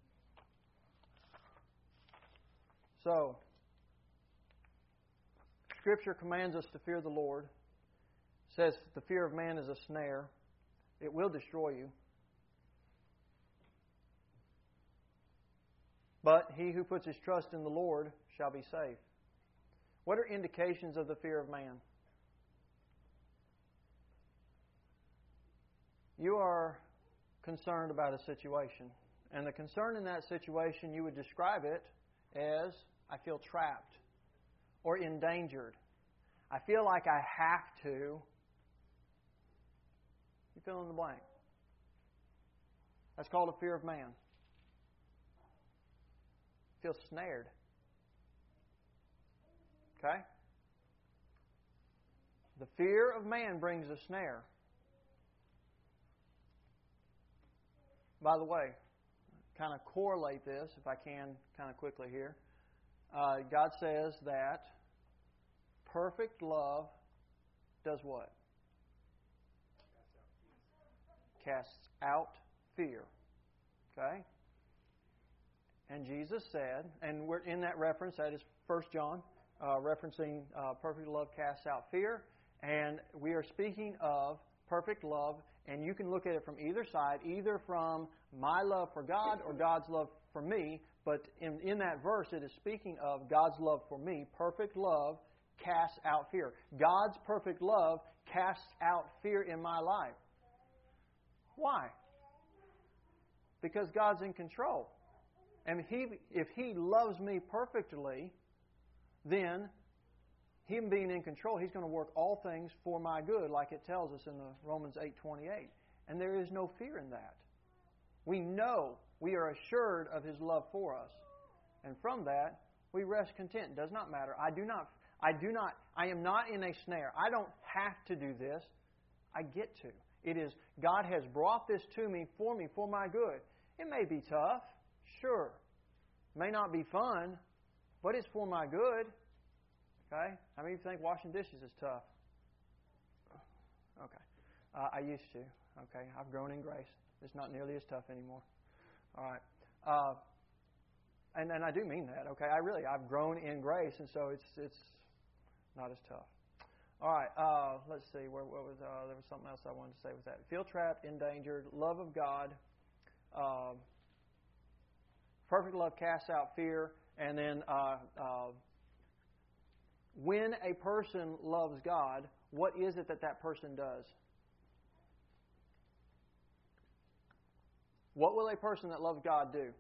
So, Scripture commands us to fear the Lord. It says the fear of man is a snare. It will destroy you. But he who puts his trust in the Lord shall be safe. What are indications of the fear of man? You are concerned about a situation. And the concern in that situation, you would describe it as, I feel trapped or endangered. I feel like I have to. You fill in the blank. That's called a fear of man. Feel snared. Okay? The fear of man brings a snare. By the way, kind of correlate this, if I can, kind of quickly here. God says that perfect love does what? Casts out fear. Okay? And Jesus said, and we're in that reference, that is 1 John, referencing perfect love casts out fear. And we are speaking of perfect love, and you can look at it from either side, either from my love for God or God's love for me. But in that verse, it is speaking of God's love for me. Perfect love casts out fear. God's perfect love casts out fear in my life. Why? Because God's in control. And if He loves me perfectly, then Him being in control, He's going to work all things for my good, like it tells us in the Romans 8:28. And there is no fear in that. We know, we are assured of His love for us. And from that, we rest content. It does not matter. I am not in a snare. I don't have to do this. I get to. It is, God has brought this to me, for my good. It may be tough, sure. It may not be fun, but it's for my good. Okay? How many of you think washing dishes is tough? Okay. I used to. Okay. I've grown in grace. It's not nearly as tough anymore. All right. And I do mean that. Okay. I've grown in grace, and so it's not as tough. All right. Let's see. What was there was something else I wanted to say with that. Feel trapped, endangered, love of God. Perfect love casts out fear, and then when a person loves God, what is it that person does? What will a person that loves God do?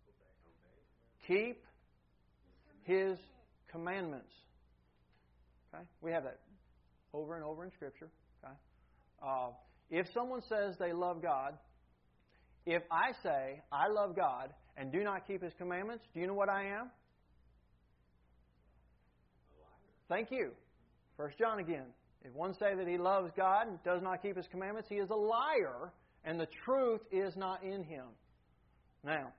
Keep His commandments. Okay? We have that over and over in Scripture. Okay? If someone says they love God, if I say I love God and do not keep His commandments, do you know what I am? Thank you 1 John again. If one say that he loves God and does not keep His commandments, he is a liar, and the truth is not in him. Now,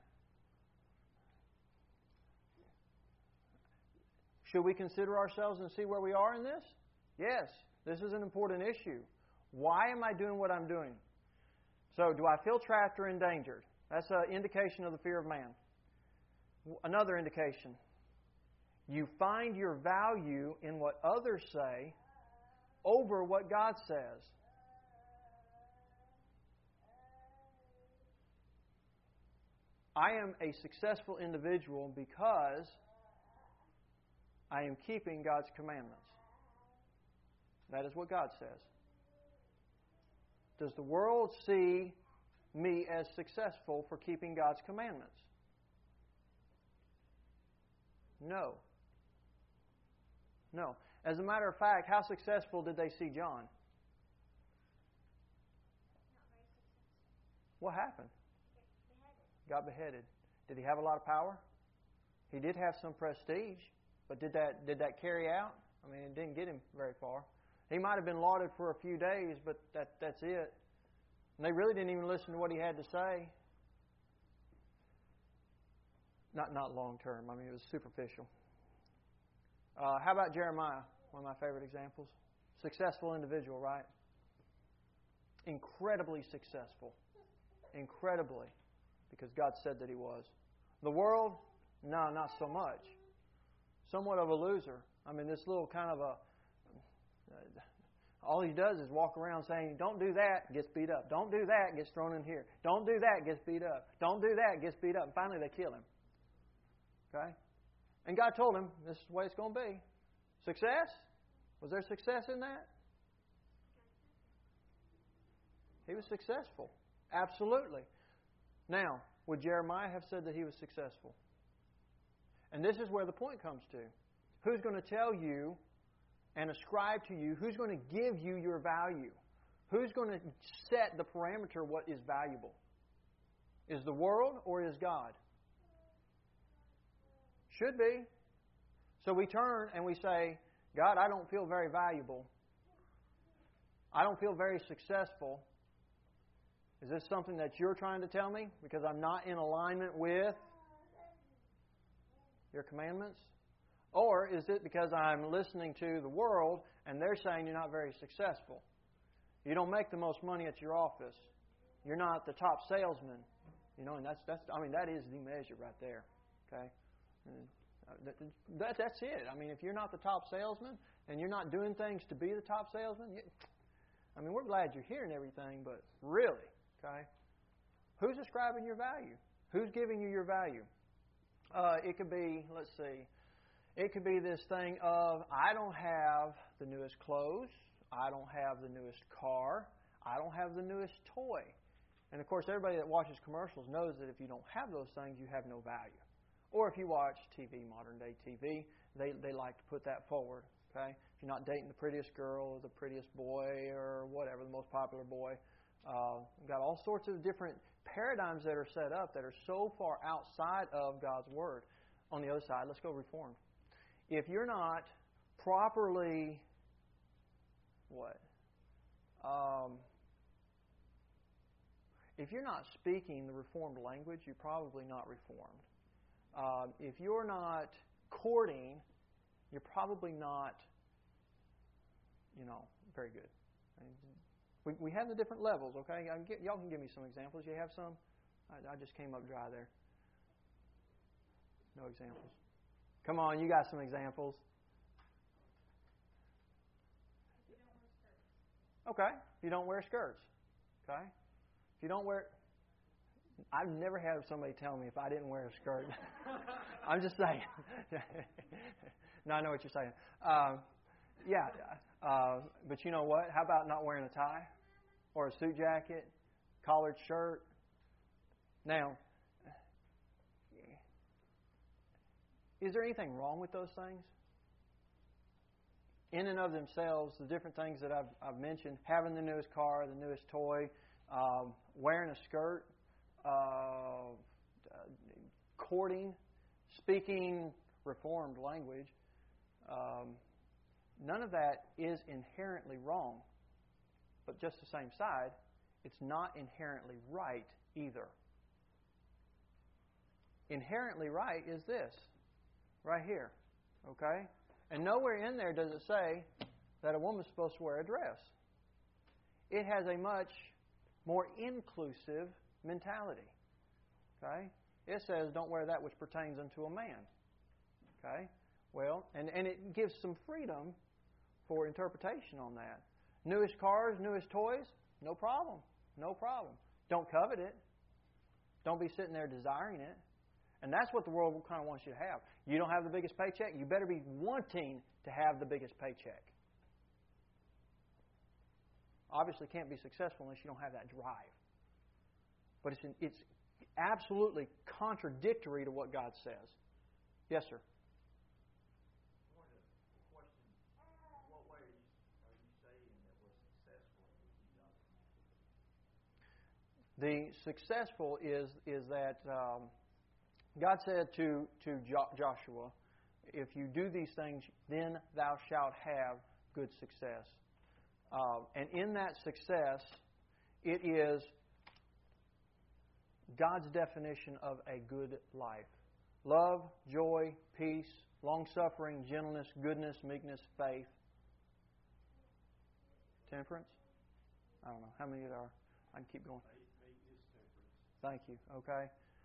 should we consider ourselves and see where we are in this? Yes, this is an important issue. Why am I doing what I'm doing? So, do I feel trapped or endangered? That's an indication of the fear of man. Another indication. You find your value in what others say over what God says. I am a successful individual because I am keeping God's commandments. That is what God says. Does the world see me as successful for keeping God's commandments? No. No. As a matter of fact, how successful did they see John? What happened? Got beheaded. Did he have a lot of power? He did have some prestige, but did that carry out? I mean, it didn't get him very far. He might have been lauded for a few days, but that's it. And they really didn't even listen to what he had to say. Not long term. I mean, it was superficial. How about Jeremiah? One of my favorite examples. Successful individual, right? Incredibly successful. Incredibly. Because God said that he was. The world? No, not so much. Somewhat of a loser. I mean, this little kind of a... all he does is walk around saying, don't do that, gets beat up. Don't do that, gets thrown in here. Don't do that, gets beat up. Don't do that, gets beat up. And finally they kill him. Okay? And God told him, this is the way it's going to be. Success? Was there success in that? He was successful. Absolutely. Now, would Jeremiah have said that he was successful? And this is where the point comes to. Who's going to tell you and ascribe to you? Who's going to give you your value? Who's going to set the parameter of what is valuable? Is the world or is God? Should be. So we turn and we say, God, I don't feel very valuable. I don't feel very successful. Is this something that you're trying to tell me? Because I'm not in alignment with your commandments? Or is it because I'm listening to the world and they're saying you're not very successful? You don't make the most money at your office. You're not the top salesman. You know, and that is the measure right there. Okay? That's it. I mean, if you're not the top salesman and you're not doing things to be the top salesman, we're glad you're here and everything, but really, okay? Who's ascribing your value? Who's giving you your value? It could be, let's see, it could be this thing of, I don't have the newest clothes, I don't have the newest car, I don't have the newest toy. And of course, everybody that watches commercials knows that if you don't have those things, you have no value. Or if you watch TV, modern day TV, they like to put that forward. Okay? If you're not dating the prettiest girl or the prettiest boy or whatever, the most popular boy, you've got all sorts of different paradigms that are set up that are so far outside of God's Word. On the other side, let's go Reformed. If you're not properly, if you're not speaking the Reformed language, you're probably not Reformed. If you're not courting, you're probably not, very good. We have the different levels, okay? Y'all can give me some examples. You have some? I just came up dry there. No examples. Come on, you got some examples. Okay. If you don't wear skirts. Okay. If you don't wear... I've never had somebody tell me if I didn't wear a skirt. I'm just saying. No, I know what you're saying. But you know what? How about not wearing a tie? Or a suit jacket? Collared shirt? Now, is there anything wrong with those things? In and of themselves, the different things that I've mentioned, having the newest car, the newest toy, wearing a skirt, courting, speaking Reformed language, none of that is inherently wrong. But just the same side, it's not inherently right either. Inherently right is this, right here. Okay? And nowhere in there does it say that a woman's supposed to wear a dress. It has a much more inclusive mentality. Okay? It says, don't wear that which pertains unto a man. Okay? Well, and it gives some freedom for interpretation on that. Newest cars, newest toys, no problem. No problem. Don't covet it. Don't be sitting there desiring it. And that's what the world kind of wants you to have. You don't have the biggest paycheck, you better be wanting to have the biggest paycheck. Obviously can't be successful unless you don't have that drive. But it's absolutely contradictory to what God says. Yes, sir? The successful is that God said to Joshua, if you do these things, then thou shalt have good success. And in that success, it is God's definition of a good life. Love, joy, peace, long-suffering, gentleness, goodness, meekness, faith. Temperance? I don't know. How many there are? I can keep going. Thank you. Okay.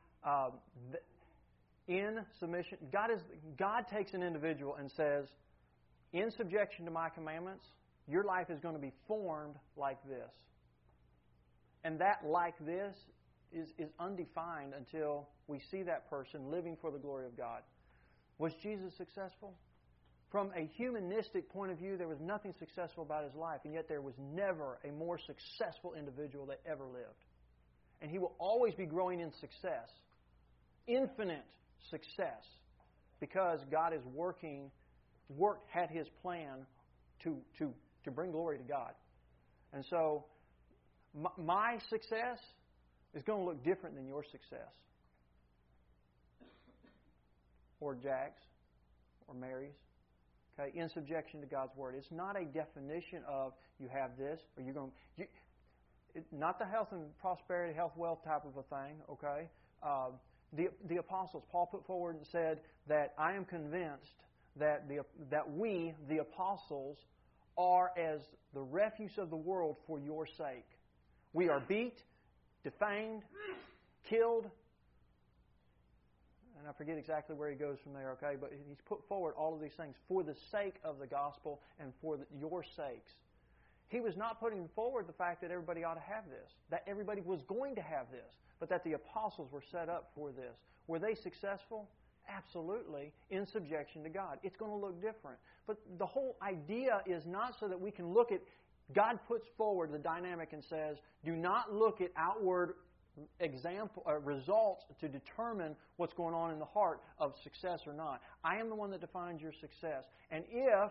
In submission, God takes an individual and says, in subjection to my commandments, your life is going to be formed like this. And that like this is undefined until we see that person living for the glory of God. Was Jesus successful? From a humanistic point of view, there was nothing successful about His life, and yet there was never a more successful individual that ever lived. And He will always be growing in success, infinite success, because God is had His plan to bring glory to God. And so, my success is going to look different than your success. Or Jack's, or Mary's. Okay, in subjection to God's Word. It's not a definition of you have this, or you're going to... Not the health and prosperity, health, wealth type of a thing, okay? The apostles, Paul put forward and said that I am convinced that we, the apostles, are as the refuse of the world for your sake. We are beat, defamed, killed, and I forget exactly where he goes from there, okay? But he's put forward all of these things for the sake of the gospel and for your sakes. He was not putting forward the fact that everybody ought to have this, that everybody was going to have this, but that the apostles were set up for this. Were they successful? Absolutely, in subjection to God. It's going to look different. But the whole idea is not so that we can look at, God puts forward the dynamic and says, do not look at outward results to determine what's going on in the heart of success or not. I am the one that defines your success. And if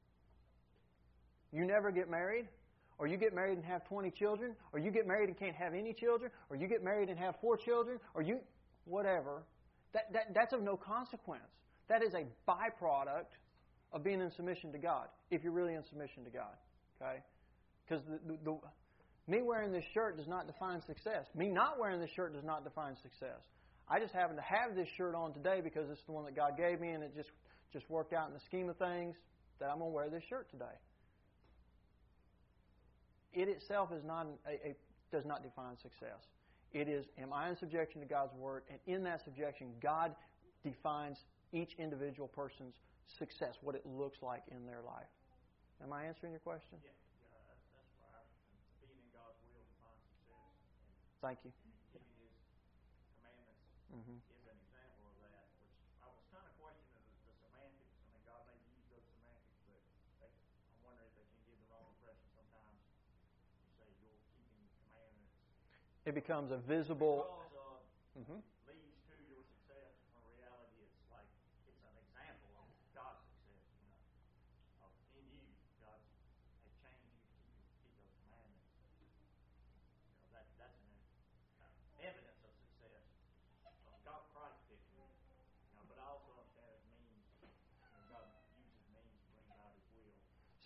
you never get married, or you get married and have 20 children, or you get married and can't have any children, or you get married and have 4 children, or whatever, that's of no consequence. That is a byproduct of being in submission to God, if you're really in submission to God. Okay? Because me wearing this shirt does not define success. Me not wearing this shirt does not define success. I just happen to have this shirt on today because it's the one that God gave me, and it just worked out in the scheme of things that I'm going to wear this shirt today. It itself is does not define success. It is, am I in subjection to God's Word? And in that subjection, God defines each individual person's success, what it looks like in their life. Am I answering your question? Yeah, that's right. Being in God's will defines success. Thank you. Keeping His commandments is an example of that, which I was kind of questioning the semantics. I mean, God may use those semantics, but I'm wondering if they can give the wrong impression sometimes. You say you're keeping the commandments. It becomes a visible... leads to your success. When in reality, it's like it's an example of God's success. In you, God has changed you to keep those commandments. That's an evidence of success. God, Christ picked you. But I also understand it means God uses means to bring about His will.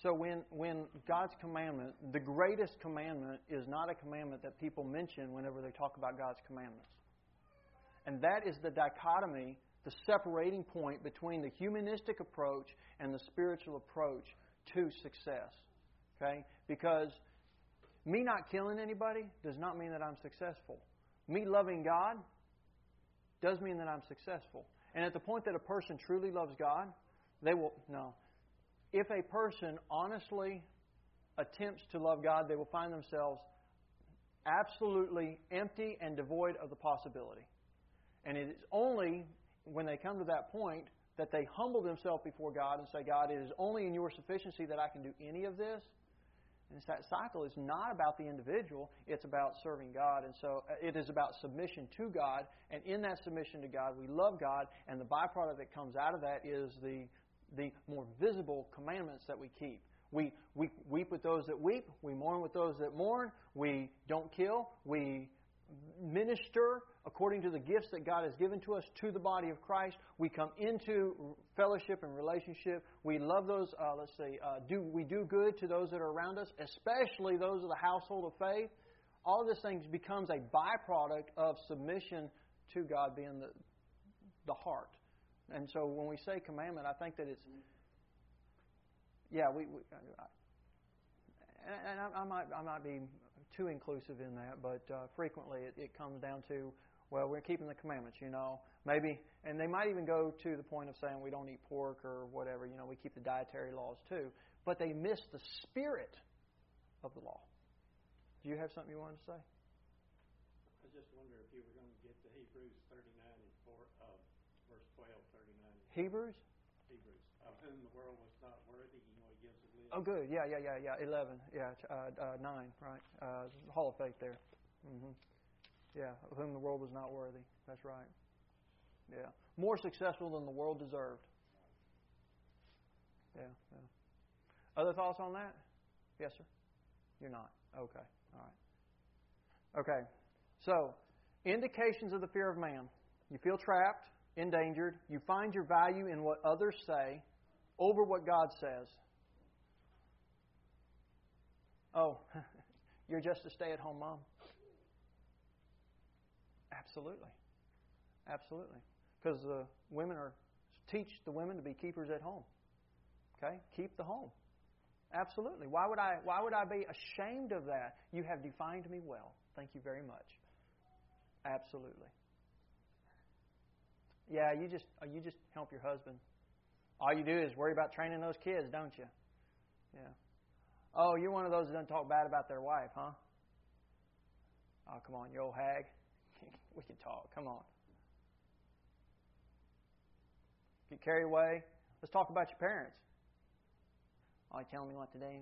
So when God's commandment, the greatest commandment is not a commandment that people mention whenever they talk about God's commandments. And that is the dichotomy, the separating point between the humanistic approach and the spiritual approach to success. Okay? Because me not killing anybody does not mean that I'm successful. Me loving God does mean that I'm successful. And at the point that a person truly loves God, they will... No. If a person honestly attempts to love God, they will find themselves absolutely empty and devoid of the possibility. And it is only when they come to that point that they humble themselves before God and say, God, it is only in your sufficiency that I can do any of this. And that cycle is not about the individual, it's about serving God. And so it is about submission to God. And in that submission to God, we love God. And the byproduct that comes out of that is the more visible commandments that we keep. We weep with those that weep. We mourn with those that mourn. We don't kill. We minister according to the gifts that God has given to us to the body of Christ. We come into fellowship and relationship. We love those, we do good to those that are around us, especially those of the household of faith. All of this things becomes a byproduct of submission to God being the heart. And so when we say commandment, I think that it's... Yeah, I might be too inclusive in that, but frequently it comes down to, well, we're keeping the commandments, Maybe, and they might even go to the point of saying we don't eat pork or whatever, we keep the dietary laws too. But they miss the spirit of the law. Do you have something you wanted to say? I just wonder if you were going to get to Hebrews 39 and 4, verse 12, 39. Hebrews? Hebrews. Of whom the world was not worthy, he gives a list. Oh, good. Yeah. 11. Yeah, 9, right. Hall of Faith there. Mm-hmm. Yeah, of whom the world was not worthy. That's right. Yeah. More successful than the world deserved. Yeah. Other thoughts on that? Yes, sir? You're not? Okay. All right. Okay. So, indications of the fear of man. You feel trapped, endangered. You find your value in what others say over what God says. Oh, you're just a stay-at-home mom. Absolutely. Because the women teach the women to be keepers at home. Okay? Keep the home. Absolutely. Why would I be ashamed of that? You have defined me well. Thank you very much. Absolutely. Yeah, you just help your husband. All you do is worry about training those kids, don't you? Yeah. Oh, you're one of those that doesn't talk bad about their wife, huh? Oh, come on, you old hag. We can talk. Come on. Get carried away. Let's talk about your parents. Oh, you telling me what to do?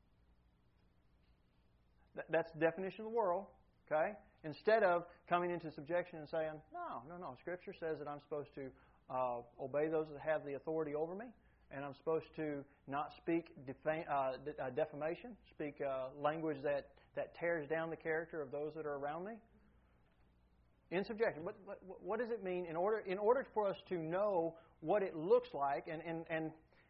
That's the definition of the world, okay? Instead of coming into subjection and saying, no. Scripture says that I'm supposed to obey those that have the authority over me, and I'm supposed to not speak defamation, speak language that tears down the character of those that are around me. In subjection. What does it mean in order for us to know what it looks like, and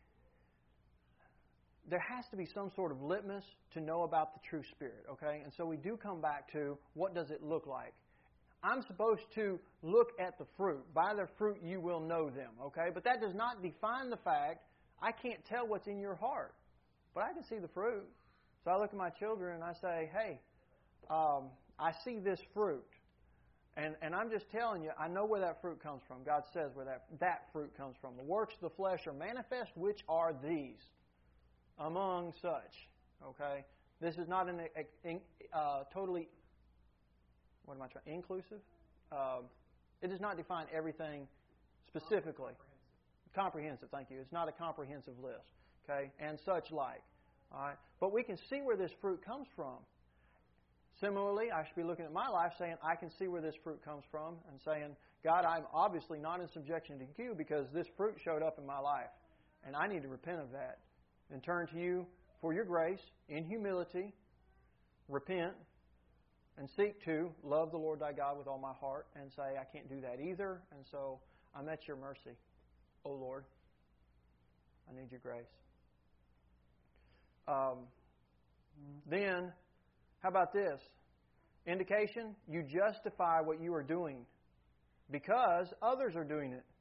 there has to be some sort of litmus to know about the true spirit, okay? And so we do come back to what does it look like. I'm supposed to look at the fruit. By their fruit you will know them, okay? But that does not define the fact I can't tell what's in your heart. But I can see the fruit. So I look at my children and I say, hey, I see this fruit. And I'm just telling you, I know where that fruit comes from. God says where that fruit comes from. The works of the flesh are manifest, which are these. Among such. Okay? This is not totally, inclusive? It does not define everything specifically. Comprehensive, thank you. It's not a comprehensive list. Okay? And such like. All right? But we can see where this fruit comes from. Similarly, I should be looking at my life saying, I can see where this fruit comes from, and saying, God, I'm obviously not in subjection to you because this fruit showed up in my life. And I need to repent of that. And turn to you for your grace in humility, repent, and seek to love the Lord thy God with all my heart, and say, I can't do that either, and so I'm at your mercy. Oh Lord, I need your grace. Then, how about this? Indication, you justify what you are doing because others are doing it.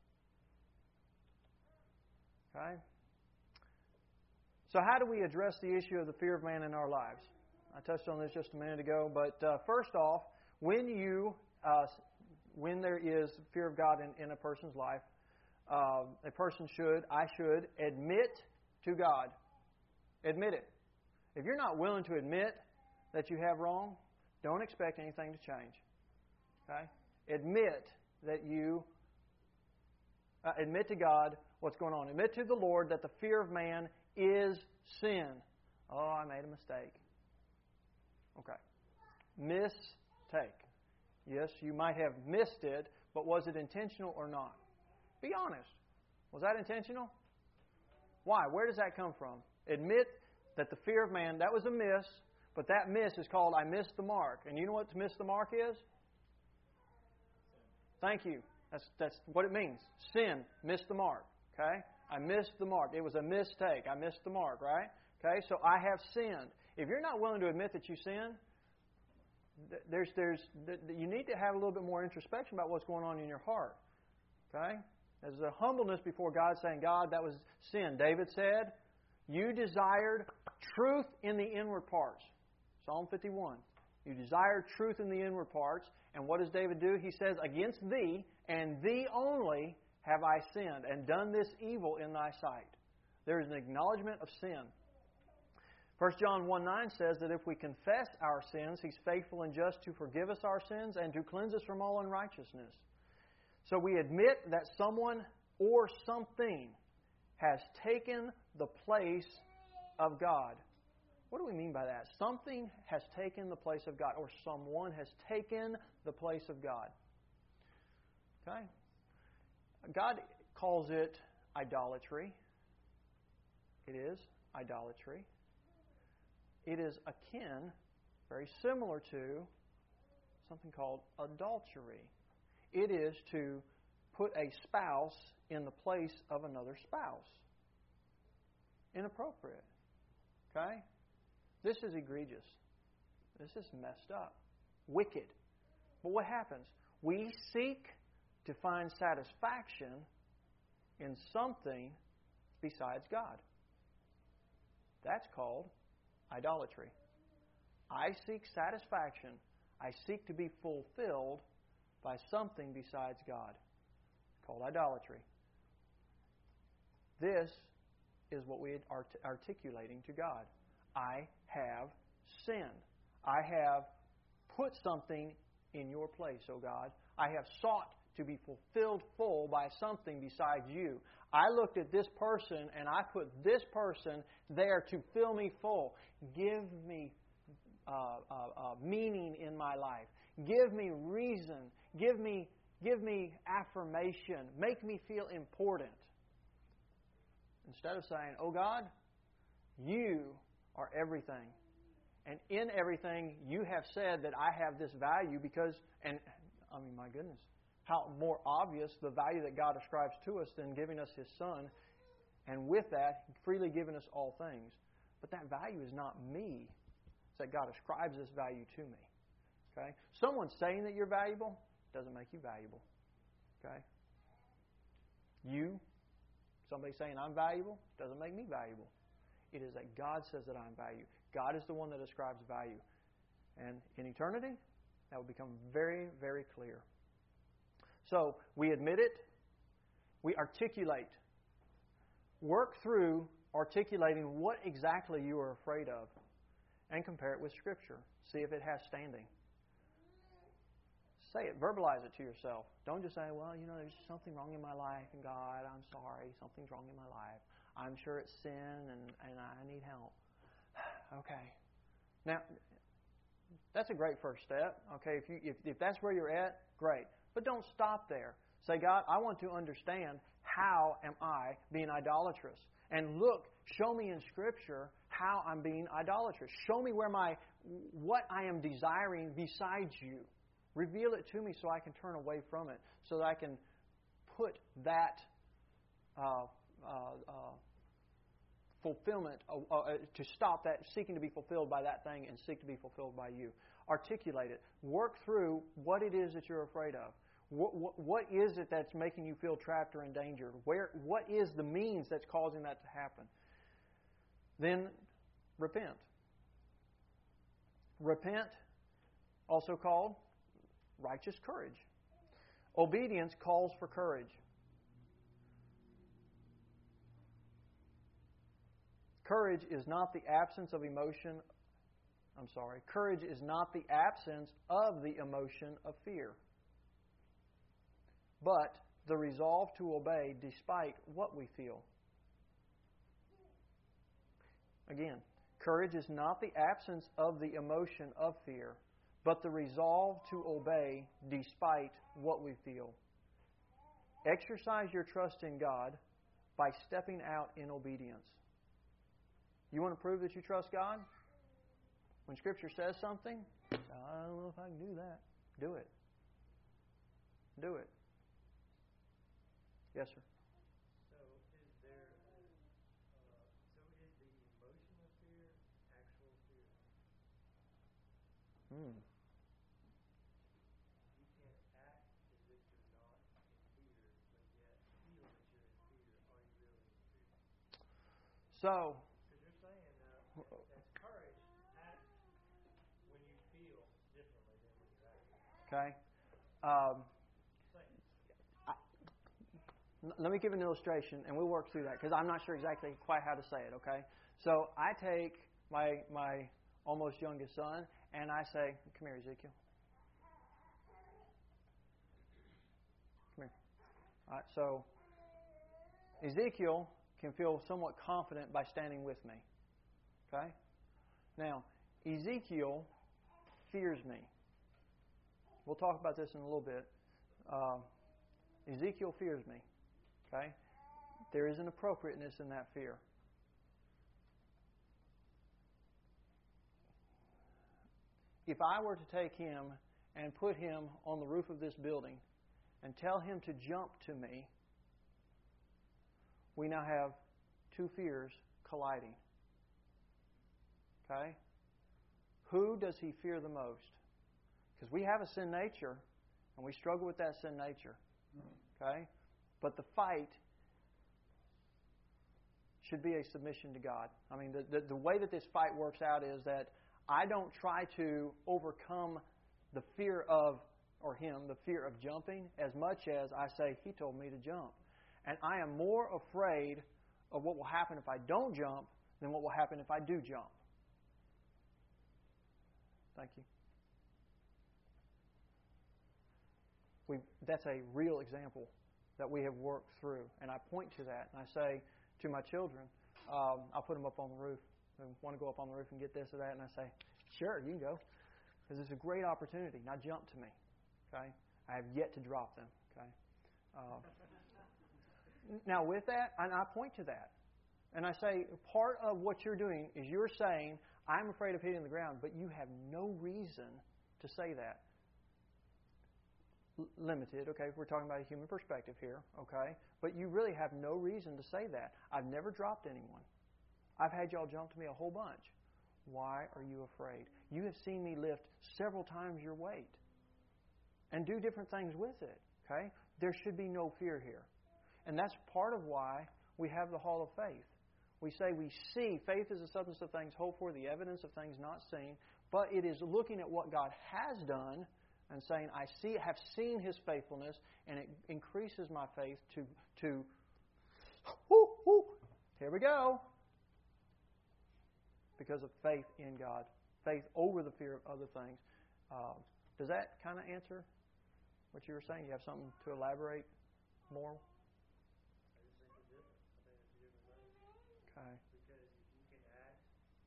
Okay? So how do we address the issue of the fear of man in our lives? I touched on this just a minute ago, but first off, when there is fear of God in a person's life, a person I should admit to God. Admit it. If you're not willing to admit that you have wrong, don't expect anything to change. Okay? Admit to God what's going on. Admit to the Lord that the fear of man is sin. Oh, I made a mistake. Okay. Mistake. Yes, you might have missed it, but was it intentional or not? Be honest. Was that intentional? Why? Where does that come from? Admit that the fear of man, that was a miss, but that miss is called I missed the mark. And you know what to miss the mark is? Thank you. That's what it means. Sin. Missed the mark. Okay? I missed the mark. It was a mistake. I missed the mark, right? Okay? So I have sinned. If you're not willing to admit that you sinned, you need to have a little bit more introspection about what's going on in your heart. Okay? There's a humbleness before God saying, God, that was sin. David said, you desired truth in the inward parts. Psalm 51. You desired truth in the inward parts. And what does David do? He says, against thee, and thee only, have I sinned, and done this evil in thy sight. There is an acknowledgement of sin. 1 John 1:9 says that if we confess our sins, He's faithful and just to forgive us our sins and to cleanse us from all unrighteousness. So we admit that someone or something has taken the place of God. What do we mean by that? Something has taken the place of God, or someone has taken the place of God. Okay? God calls it idolatry. It is idolatry. It is akin, very similar to, something called adultery. It is to put a spouse in the place of another spouse. Inappropriate. Okay? This is egregious. This is messed up. Wicked. But what happens? We seek to find satisfaction in something besides God. That's called idolatry. I seek satisfaction. I seek to be fulfilled by something besides God. Called idolatry. This is what we are articulating to God. I have sinned. I have put something in your place, O God. I have sought to be fulfilled full by something besides you. I looked at this person and I put this person there to fill me full. Give me meaning in my life. Give me reason. Give me affirmation. Make me feel important. Instead of saying, oh God, you are everything. And in everything, you have said that I have this value because, and I mean, my goodness, how more obvious the value that God ascribes to us than giving us His Son, and with that, freely giving us all things. But that value is not me. It's that God ascribes this value to me. Okay? Someone saying that you're valuable doesn't make you valuable. Okay? Somebody saying I'm valuable doesn't make me valuable. It is that God says that I'm valuable. God is the one that ascribes value. And in eternity, that will become very, very clear. So, we admit it. We articulate. Work through articulating what exactly you are afraid of and compare it with Scripture. See if it has standing. Say it. Verbalize it to yourself. Don't just say, well, there's something wrong in my life, and God, I'm sorry. Something's wrong in my life. I'm sure it's sin, and I need help. Okay. Now, that's a great first step. Okay, if that's where you're at, great. But don't stop there. Say, God, I want to understand how am I being idolatrous. And look, show me in Scripture how I'm being idolatrous. Show me what I am desiring besides you. Reveal it to me so I can turn away from it, so that I can put that fulfillment, to stop that seeking to be fulfilled by that thing and seek to be fulfilled by you. Articulate it. Work through what it is that you're afraid of. What is it that's making you feel trapped or endangered? What is the means that's causing that to happen? Then repent. Repent, also called righteous courage. Obedience calls for courage. Courage is not the absence of emotion. Courage is not the absence of the emotion of fear, but the resolve to obey despite what we feel. Again, courage is not the absence of the emotion of fear, but the resolve to obey despite what we feel. Exercise your trust in God by stepping out in obedience. You want to prove that you trust God? When Scripture says something, I don't know if I can do that. Do it. Do it. Yes, sir. So is there, so is the emotion of fear actual fear? You can't act as if you're not in fear, but yet feel that you're in fear. Are you really in fear? So, Because you're saying that's courage, act when you feel differently than when you act. okay. Let me give an illustration, and we'll work through that, because I'm not sure exactly quite how to say it, okay? So I take my almost youngest son, and I say, come here, Ezekiel. Come here. All right, so Ezekiel can feel somewhat confident by standing with me, okay? Now, Ezekiel fears me. We'll talk about this in a little bit. Ezekiel fears me. Okay? There is an appropriateness in that fear. If I were to take him and put him on the roof of this building and tell him to jump to me, we now have two fears colliding. Okay? Who does he fear the most? Because we have a sin nature, and we struggle with that sin nature. Okay? But the fight should be a submission to God. I mean, the way that this fight works out is that I don't try to overcome the fear of, or him, the fear of jumping, as much as I say, he told me to jump. And I am more afraid of what will happen if I don't jump than what will happen if I do jump. Thank you. That's a real example that we have worked through. And I point to that, and I say to my children, I'll put them up on the roof. They want to go up on the roof and get this or that, and I say, sure, you can go. Because it's a great opportunity. Now jump to me. Okay? I have yet to drop them. Okay? Now with that, and I point to that. And I say, part of what you're doing is you're saying, I'm afraid of hitting the ground, but you have no reason to say that. Limited, okay? We're talking about a human perspective here, okay? But you really have no reason to say that. I've never dropped anyone. I've had y'all jump to me a whole bunch. Why are you afraid? You have seen me lift several times your weight and do different things with it, okay? There should be no fear here. And that's part of why we have the Hall of Faith. We say we see, faith is the substance of things hoped for, the evidence of things not seen, but it is looking at what God has done and saying, have seen His faithfulness, and it increases my faith to here we go, because of faith in God, faith over the fear of other things. Does that kind of answer what you were saying? You have something to elaborate more? I just think it's different. I think it's a different thing. Okay. Because if you can act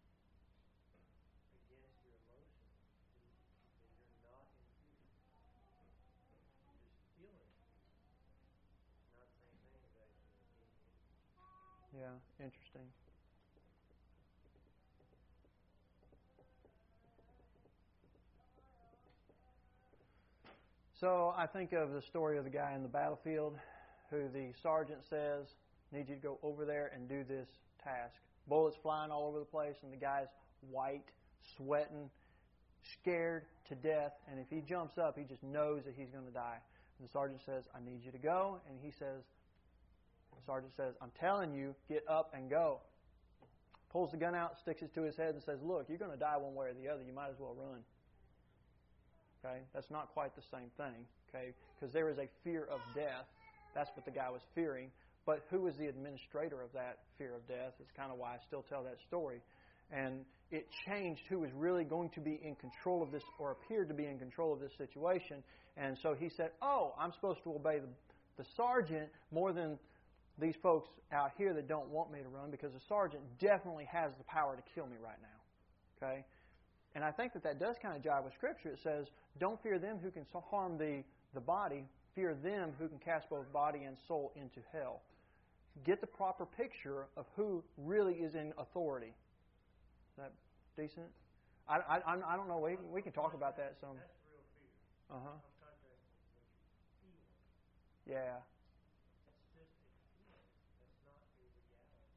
against your emotion, then you're not in fear. You're just feeling it. It's not the same thing as actually being in fear. Yeah, interesting. So I think of the story of the guy in the battlefield who the sergeant says, need you to go over there and do this task. bullets flying all over the place, and the guy's white, sweating, scared to death. And if he jumps up, he just knows that he's going to die. And the sergeant says, I need you to go. And the sergeant says, I'm telling you, get up and go. Pulls the gun out, sticks it to his head, and says, look, you're going to die one way or the other. You might as well run. Okay? That's not quite the same thing. Okay? Because there is a fear of death. That's what the guy was fearing. But who was the administrator of that fear of death? It's kind of why I still tell that story. And it changed who was really going to be in control of this, or appeared to be in control of this situation. And so he said, oh, I'm supposed to obey the sergeant more than these folks out here that don't want me to run, because the sergeant definitely has the power to kill me right now. Okay? And I think that does kind of jive with Scripture. It says, don't fear them who can harm the body. Fear them who can cast both body and soul into hell. Get the proper picture of who really is in authority. Is that decent? I don't know. We can talk about that some. That's real fear. Uh-huh. I'm contrasting with feeling. Yeah. It's just a feeling. That's not a reality.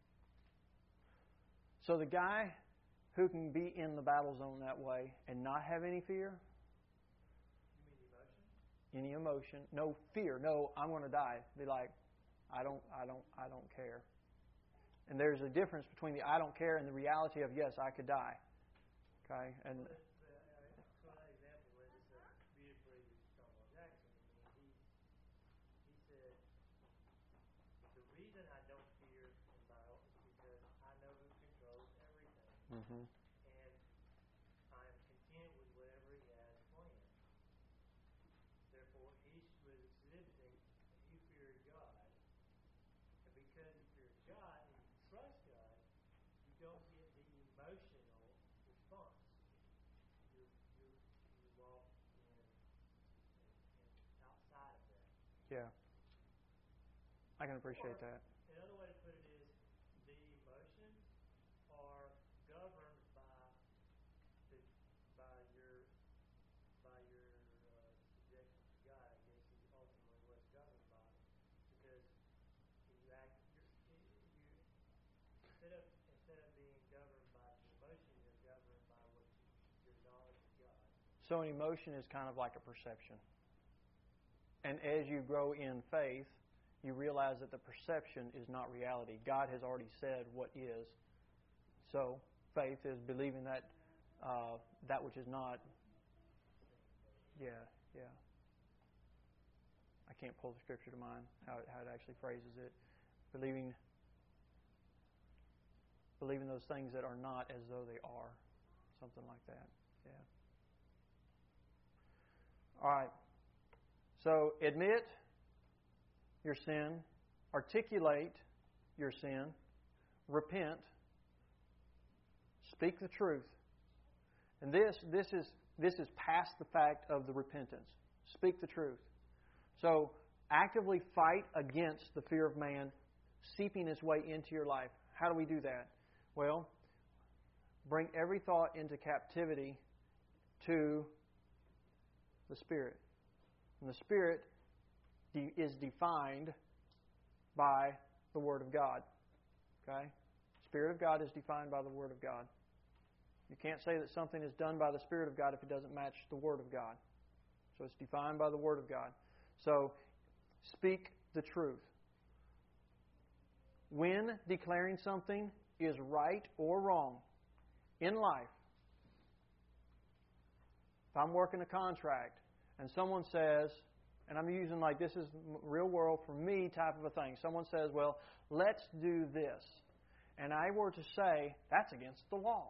So the guy who can be in the battle zone that way and not have any fear, You mean emotion? any emotion, no fear, no, I'm going to die. Be like, I don't care. And there's a difference between the I don't care and the reality of, yes, I could die. Okay? And So that example was beautifully with Stonewall Jackson. I mean, he said, the reason I don't fear in battle is because I know who controls everything. mm-hmm. And I am content with whatever he has planned. Therefore, he was exhibiting that he feared God. And because you fear God and you trust God, you don't get the emotional response. You walk in outside of that. Yeah. I can appreciate that. Another way to put it is, the emotions are governed by your subjection to God. I guess is ultimately what it's governed by. Because if you act, instead of being governed by the emotion, you're governed by your knowledge of God. So an emotion is kind of like a perception. And as you grow in faith, you realize that the perception is not reality. God has already said what is. So faith is believing that that which is not. Yeah. I can't pull the scripture to mind how it actually phrases it. Believing those things that are not as though they are. Something like that. Yeah. All right. So admit your sin, articulate your sin, repent, speak the truth. And this is past the fact of the repentance. Speak the truth. So actively fight against the fear of man seeping its way into your life. How do we do that? Well, bring every thought into captivity to the Spirit. And the Spirit is defined by the Word of God. Okay? Spirit of God is defined by the Word of God. You can't say that something is done by the Spirit of God if it doesn't match the Word of God. So it's defined by the Word of God. So speak the truth. When declaring something is right or wrong in life, if I'm working a contract and someone says, and I'm using like this is real world for me type of a thing. Someone says, well, let's do this. And I were to say, that's against the law.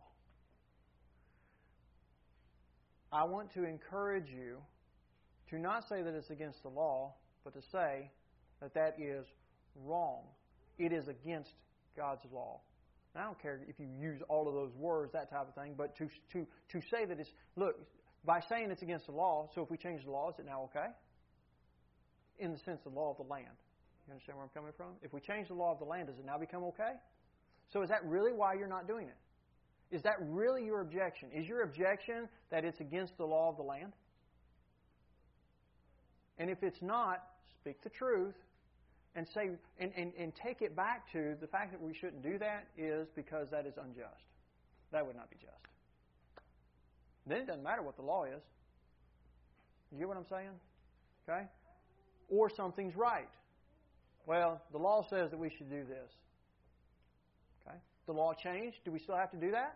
I want to encourage you to not say that it's against the law, but to say that that is wrong. It is against God's law. And I don't care if you use all of those words, that type of thing, but to say that it's, look, by saying it's against the law, so if we change the law, is it now okay? In the sense of the law of the land. You understand where I'm coming from? If we change the law of the land, does it now become okay? So is that really why you're not doing it? Is that really your objection? Is your objection that it's against the law of the land? And if it's not, speak the truth. and say and take it back to the fact that we shouldn't do that is because that is unjust. That would not be just. Then it doesn't matter what the law is. You get what I'm saying? Okay? Or something's right. Well, the law says that we should do this. Okay? The law changed. Do we still have to do that?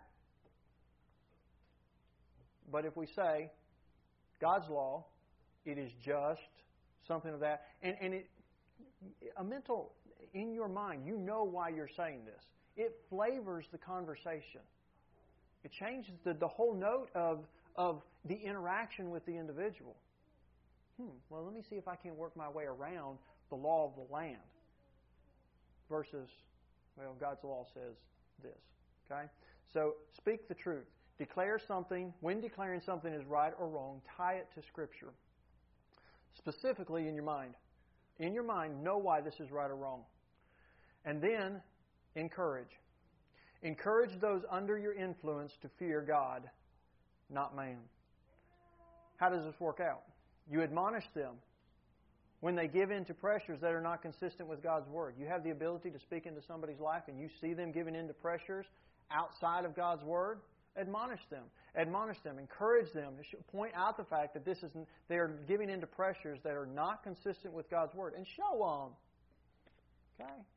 But if we say God's law, it is just, something of that, and it, a mental, in your mind, you know why you're saying this. It flavors the conversation. It changes the whole note of the interaction with the individual. Well, let me see if I can work my way around the law of the land versus, well, God's law says this. Okay? So, speak the truth. Declare something. When declaring something is right or wrong, tie it to Scripture. Specifically in your mind. In your mind, know why this is right or wrong. And then, encourage. Encourage those under your influence to fear God, not man. How does this work out? You admonish them when they give in to pressures that are not consistent with God's Word. You have the ability to speak into somebody's life and you see them giving in to pressures outside of God's Word. Admonish them. Admonish them. Encourage them. Point out the fact that they are giving in to pressures that are not consistent with God's Word. And show them. Okay?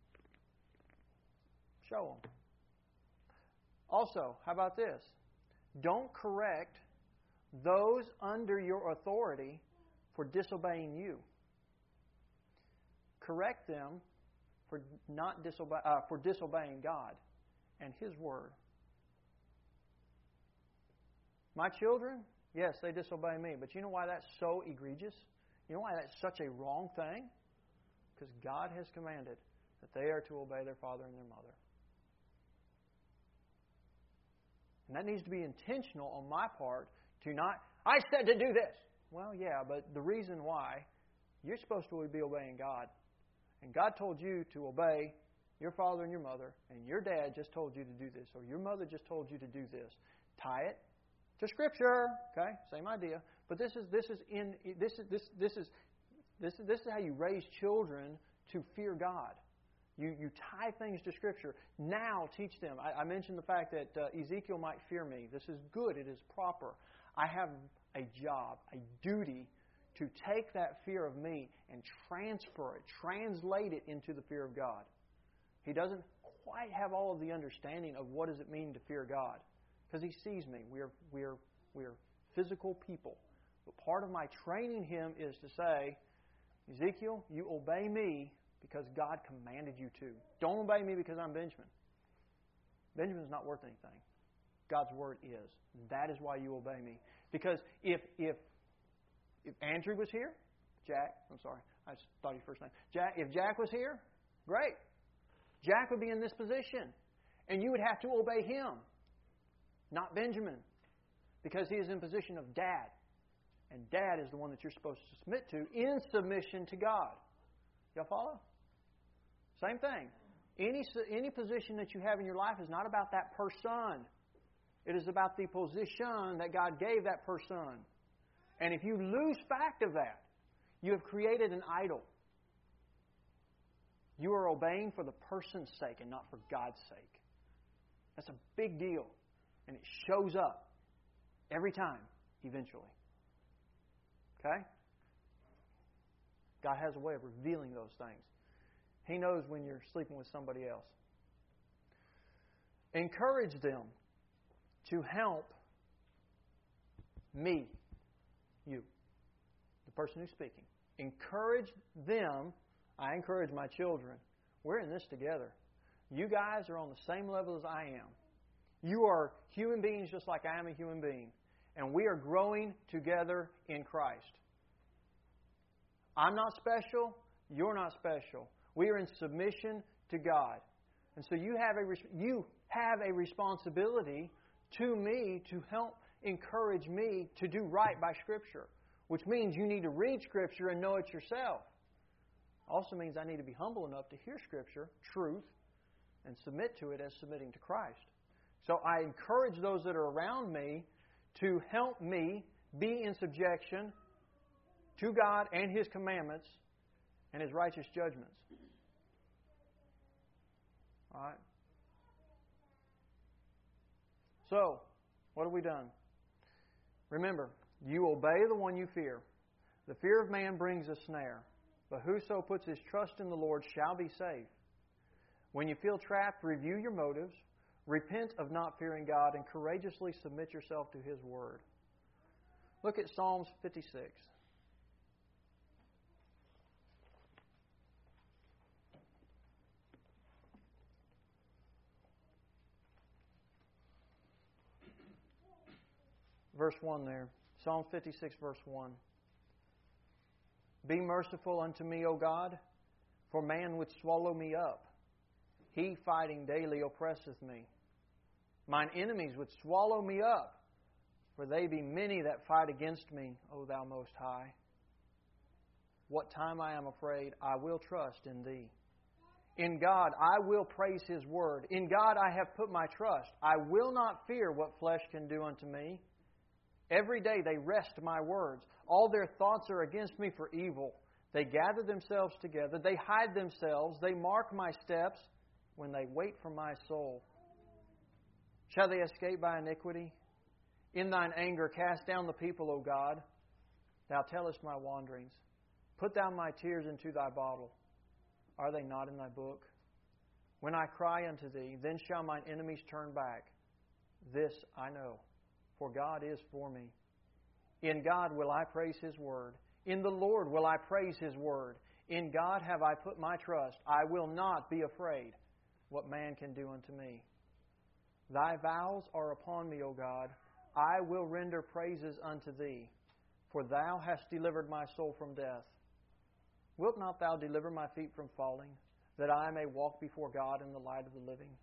Show them. Also, how about this? Don't correct those under your authority for disobeying you. Correct them for disobeying God and His Word. My children, yes, they disobey me. But you know why that's so egregious? You know why that's such a wrong thing? Because God has commanded that they are to obey their father and their mother. And that needs to be intentional on my part to not, I said to do this. Well, yeah, but the reason why, you're supposed to be obeying God. And God told you to obey your father and your mother, and your dad just told you to do this, or your mother just told you to do this. Tie it to Scripture. Okay, same idea. But this is how you raise children to fear God. You tie things to Scripture. Now teach them. I mentioned the fact that Ezekiel might fear me. This is good. It is proper. I have a job, a duty to take that fear of me and transfer it, translate it into the fear of God. He doesn't quite have all of the understanding of what does it mean to fear God, because he sees me. We are physical people. But part of my training him is to say, Ezekiel, you obey me because God commanded you to. Don't obey me because I'm Benjamin. Benjamin's not worth anything. God's Word is. That is why you obey me. Because if Andrew was here, Jack, I'm sorry, I just thought your first name. Jack, if Jack was here, great. Jack would be in this position. And you would have to obey him, not Benjamin. Because he is in position of dad. And dad is the one that you're supposed to submit to in submission to God. Y'all follow? Same thing. Any position that you have in your life is not about that person. It is about the position that God gave that person. And if you lose fact of that, you have created an idol. You are obeying for the person's sake and not for God's sake. That's a big deal. And it shows up every time, eventually. Okay? God has a way of revealing those things. He knows when you're sleeping with somebody else. Encourage them to help me, you, the person who's speaking. Encourage them. I encourage my children. We're in this together. You guys are on the same level as I am. You are human beings just like I am a human being. And we are growing together in Christ. I'm not special. You're not special. We are in submission to God. And so you have a responsibility to me to help encourage me to do right by Scripture. Which means you need to read Scripture and know it yourself. Also means I need to be humble enough to hear Scripture, truth, and submit to it as submitting to Christ. So I encourage those that are around me to help me be in subjection to God and His commandments and His righteous judgments. All right? So, what have we done? Remember, you obey the one you fear. The fear of man brings a snare, but whoso puts his trust in the Lord shall be safe. When you feel trapped, review your motives, repent of not fearing God, and courageously submit yourself to His Word. Look at Psalms 56. Verse 1 there. Psalm 56, verse 1. Be merciful unto me, O God, for man would swallow me up. He fighting daily oppresseth me. Mine enemies would swallow me up, for they be many that fight against me, O Thou Most High. What time I am afraid, I will trust in Thee. In God I will praise His word. In God I have put my trust. I will not fear what flesh can do unto me. Every day they wrest my words. All their thoughts are against me for evil. They gather themselves together. They hide themselves. They mark my steps when they wait for my soul. Shall they escape by iniquity? In Thine anger cast down the people, O God. Thou tellest my wanderings. Put Thou my tears into Thy bottle. Are they not in Thy book? When I cry unto Thee, then shall mine enemies turn back. This I know, for God is for me. In God will I praise His word. In the Lord will I praise His word. In God have I put my trust. I will not be afraid what man can do unto me. Thy vows are upon me, O God. I will render praises unto Thee, for Thou hast delivered my soul from death. Wilt not Thou deliver my feet from falling, that I may walk before God in the light of the living?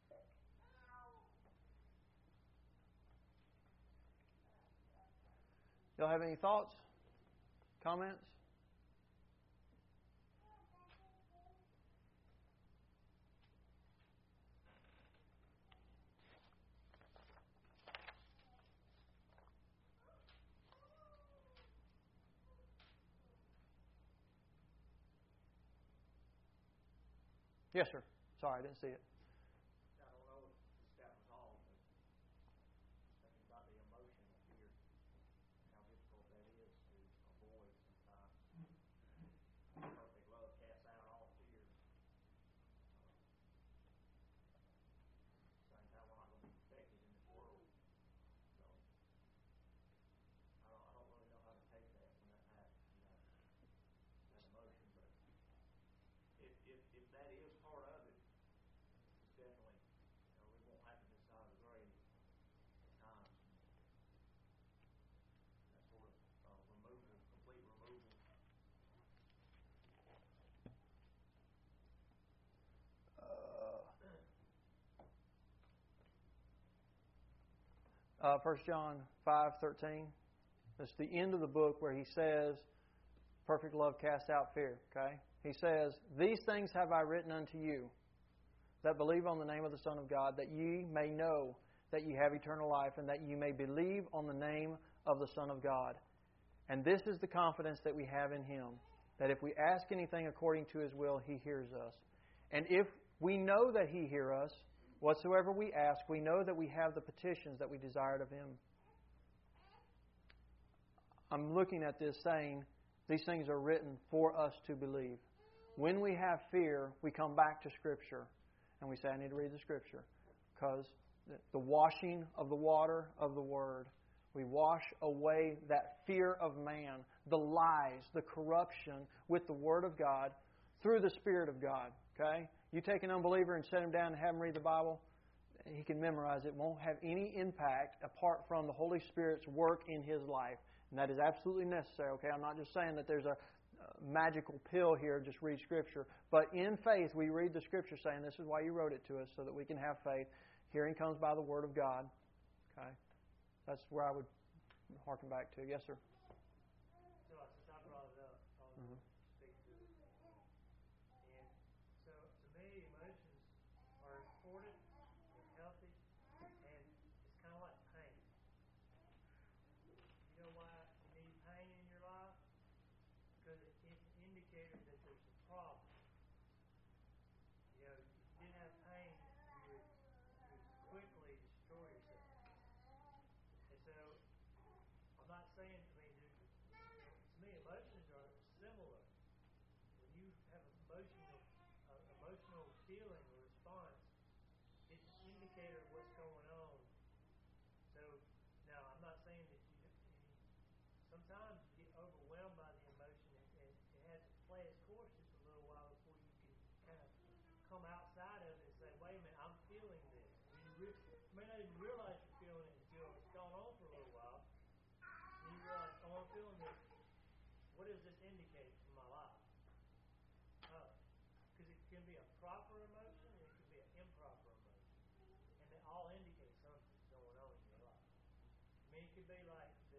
Y'all have any thoughts? Comments? Yes, sir. Sorry, I didn't see it. I don't know if this got resolved, but thinking about the emotional fear, how difficult that is to avoid sometimes. Perfect love casts out all fear. Same time, we're not going to be protected in this world. So I don't really know how to take that when that happens, that emotion. But if that is part of it, it's definitely, we won't have to decide the grave at times. That sort of removal, complete removal. First John 5:13. That's the end of the book where he says, perfect love casts out fear. Okay? He says, these things have I written unto you, that believe on the name of the Son of God, that ye may know that ye have eternal life, and that ye may believe on the name of the Son of God. And this is the confidence that we have in Him, that if we ask anything according to His will, He hears us. And if we know that He hears us, whatsoever we ask, we know that we have the petitions that we desired of Him. I'm looking at this saying, these things are written for us to believe. When we have fear, we come back to Scripture and we say, I need to read the Scripture. Because the washing of the water of the Word, we wash away that fear of man, the lies, the corruption with the Word of God through the Spirit of God. Okay? You take an unbeliever and set him down and have him read the Bible, he can memorize it. It won't have any impact apart from the Holy Spirit's work in his life. And that is absolutely necessary. Okay? I'm not just saying that there's a magical pill here, just read Scripture. But in faith, we read the Scripture saying this is why you wrote it to us, so that we can have faith. Hearing comes by the Word of God. Okay? That's where I would harken back to. Yes, sir? So since I brought it up, I was going to speak to it. And so to me, emotions are important, they're healthy, and it's kind of like pain. You know why you need pain in your life? Because it's an indicator that there's a problem. You know, if you didn't have pain sometimes you get overwhelmed by the emotion, and it has to play its course just a little while before you can kind of come outside of it and say, wait a minute, I'm feeling this. You may not even realize you're feeling it until it's gone on for a little while. And you realize, oh, I'm feeling this. What does this indicate in my life? Because it can be a proper emotion and it can be an improper emotion. And they all indicate something's going on in your life. I mean, it could be like so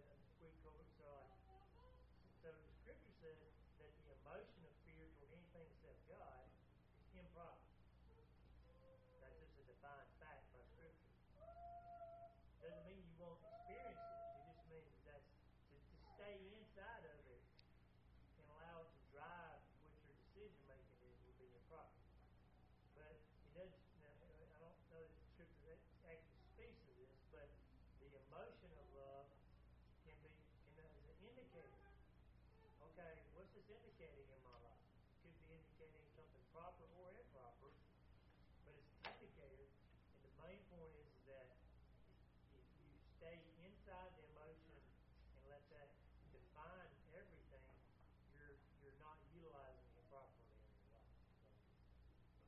the scripture says that the emotion of fear toward anything except God is improper. That's just a defined fact by scripture. Doesn't mean you won't experience it. It just means that to stay inside of it and allow it to drive what your decision making is will be improper. But it does. I don't know that the scripture actually speaks of this, but the emotion of love can as an indicator. Okay, what's this indicating in my life? It could be indicating something proper or improper, but it's an indicator. And the main point is that if you stay inside the emotion and let that define everything, you're not utilizing it properly in your life.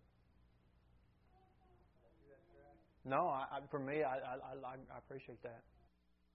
So, No, for me, I appreciate that.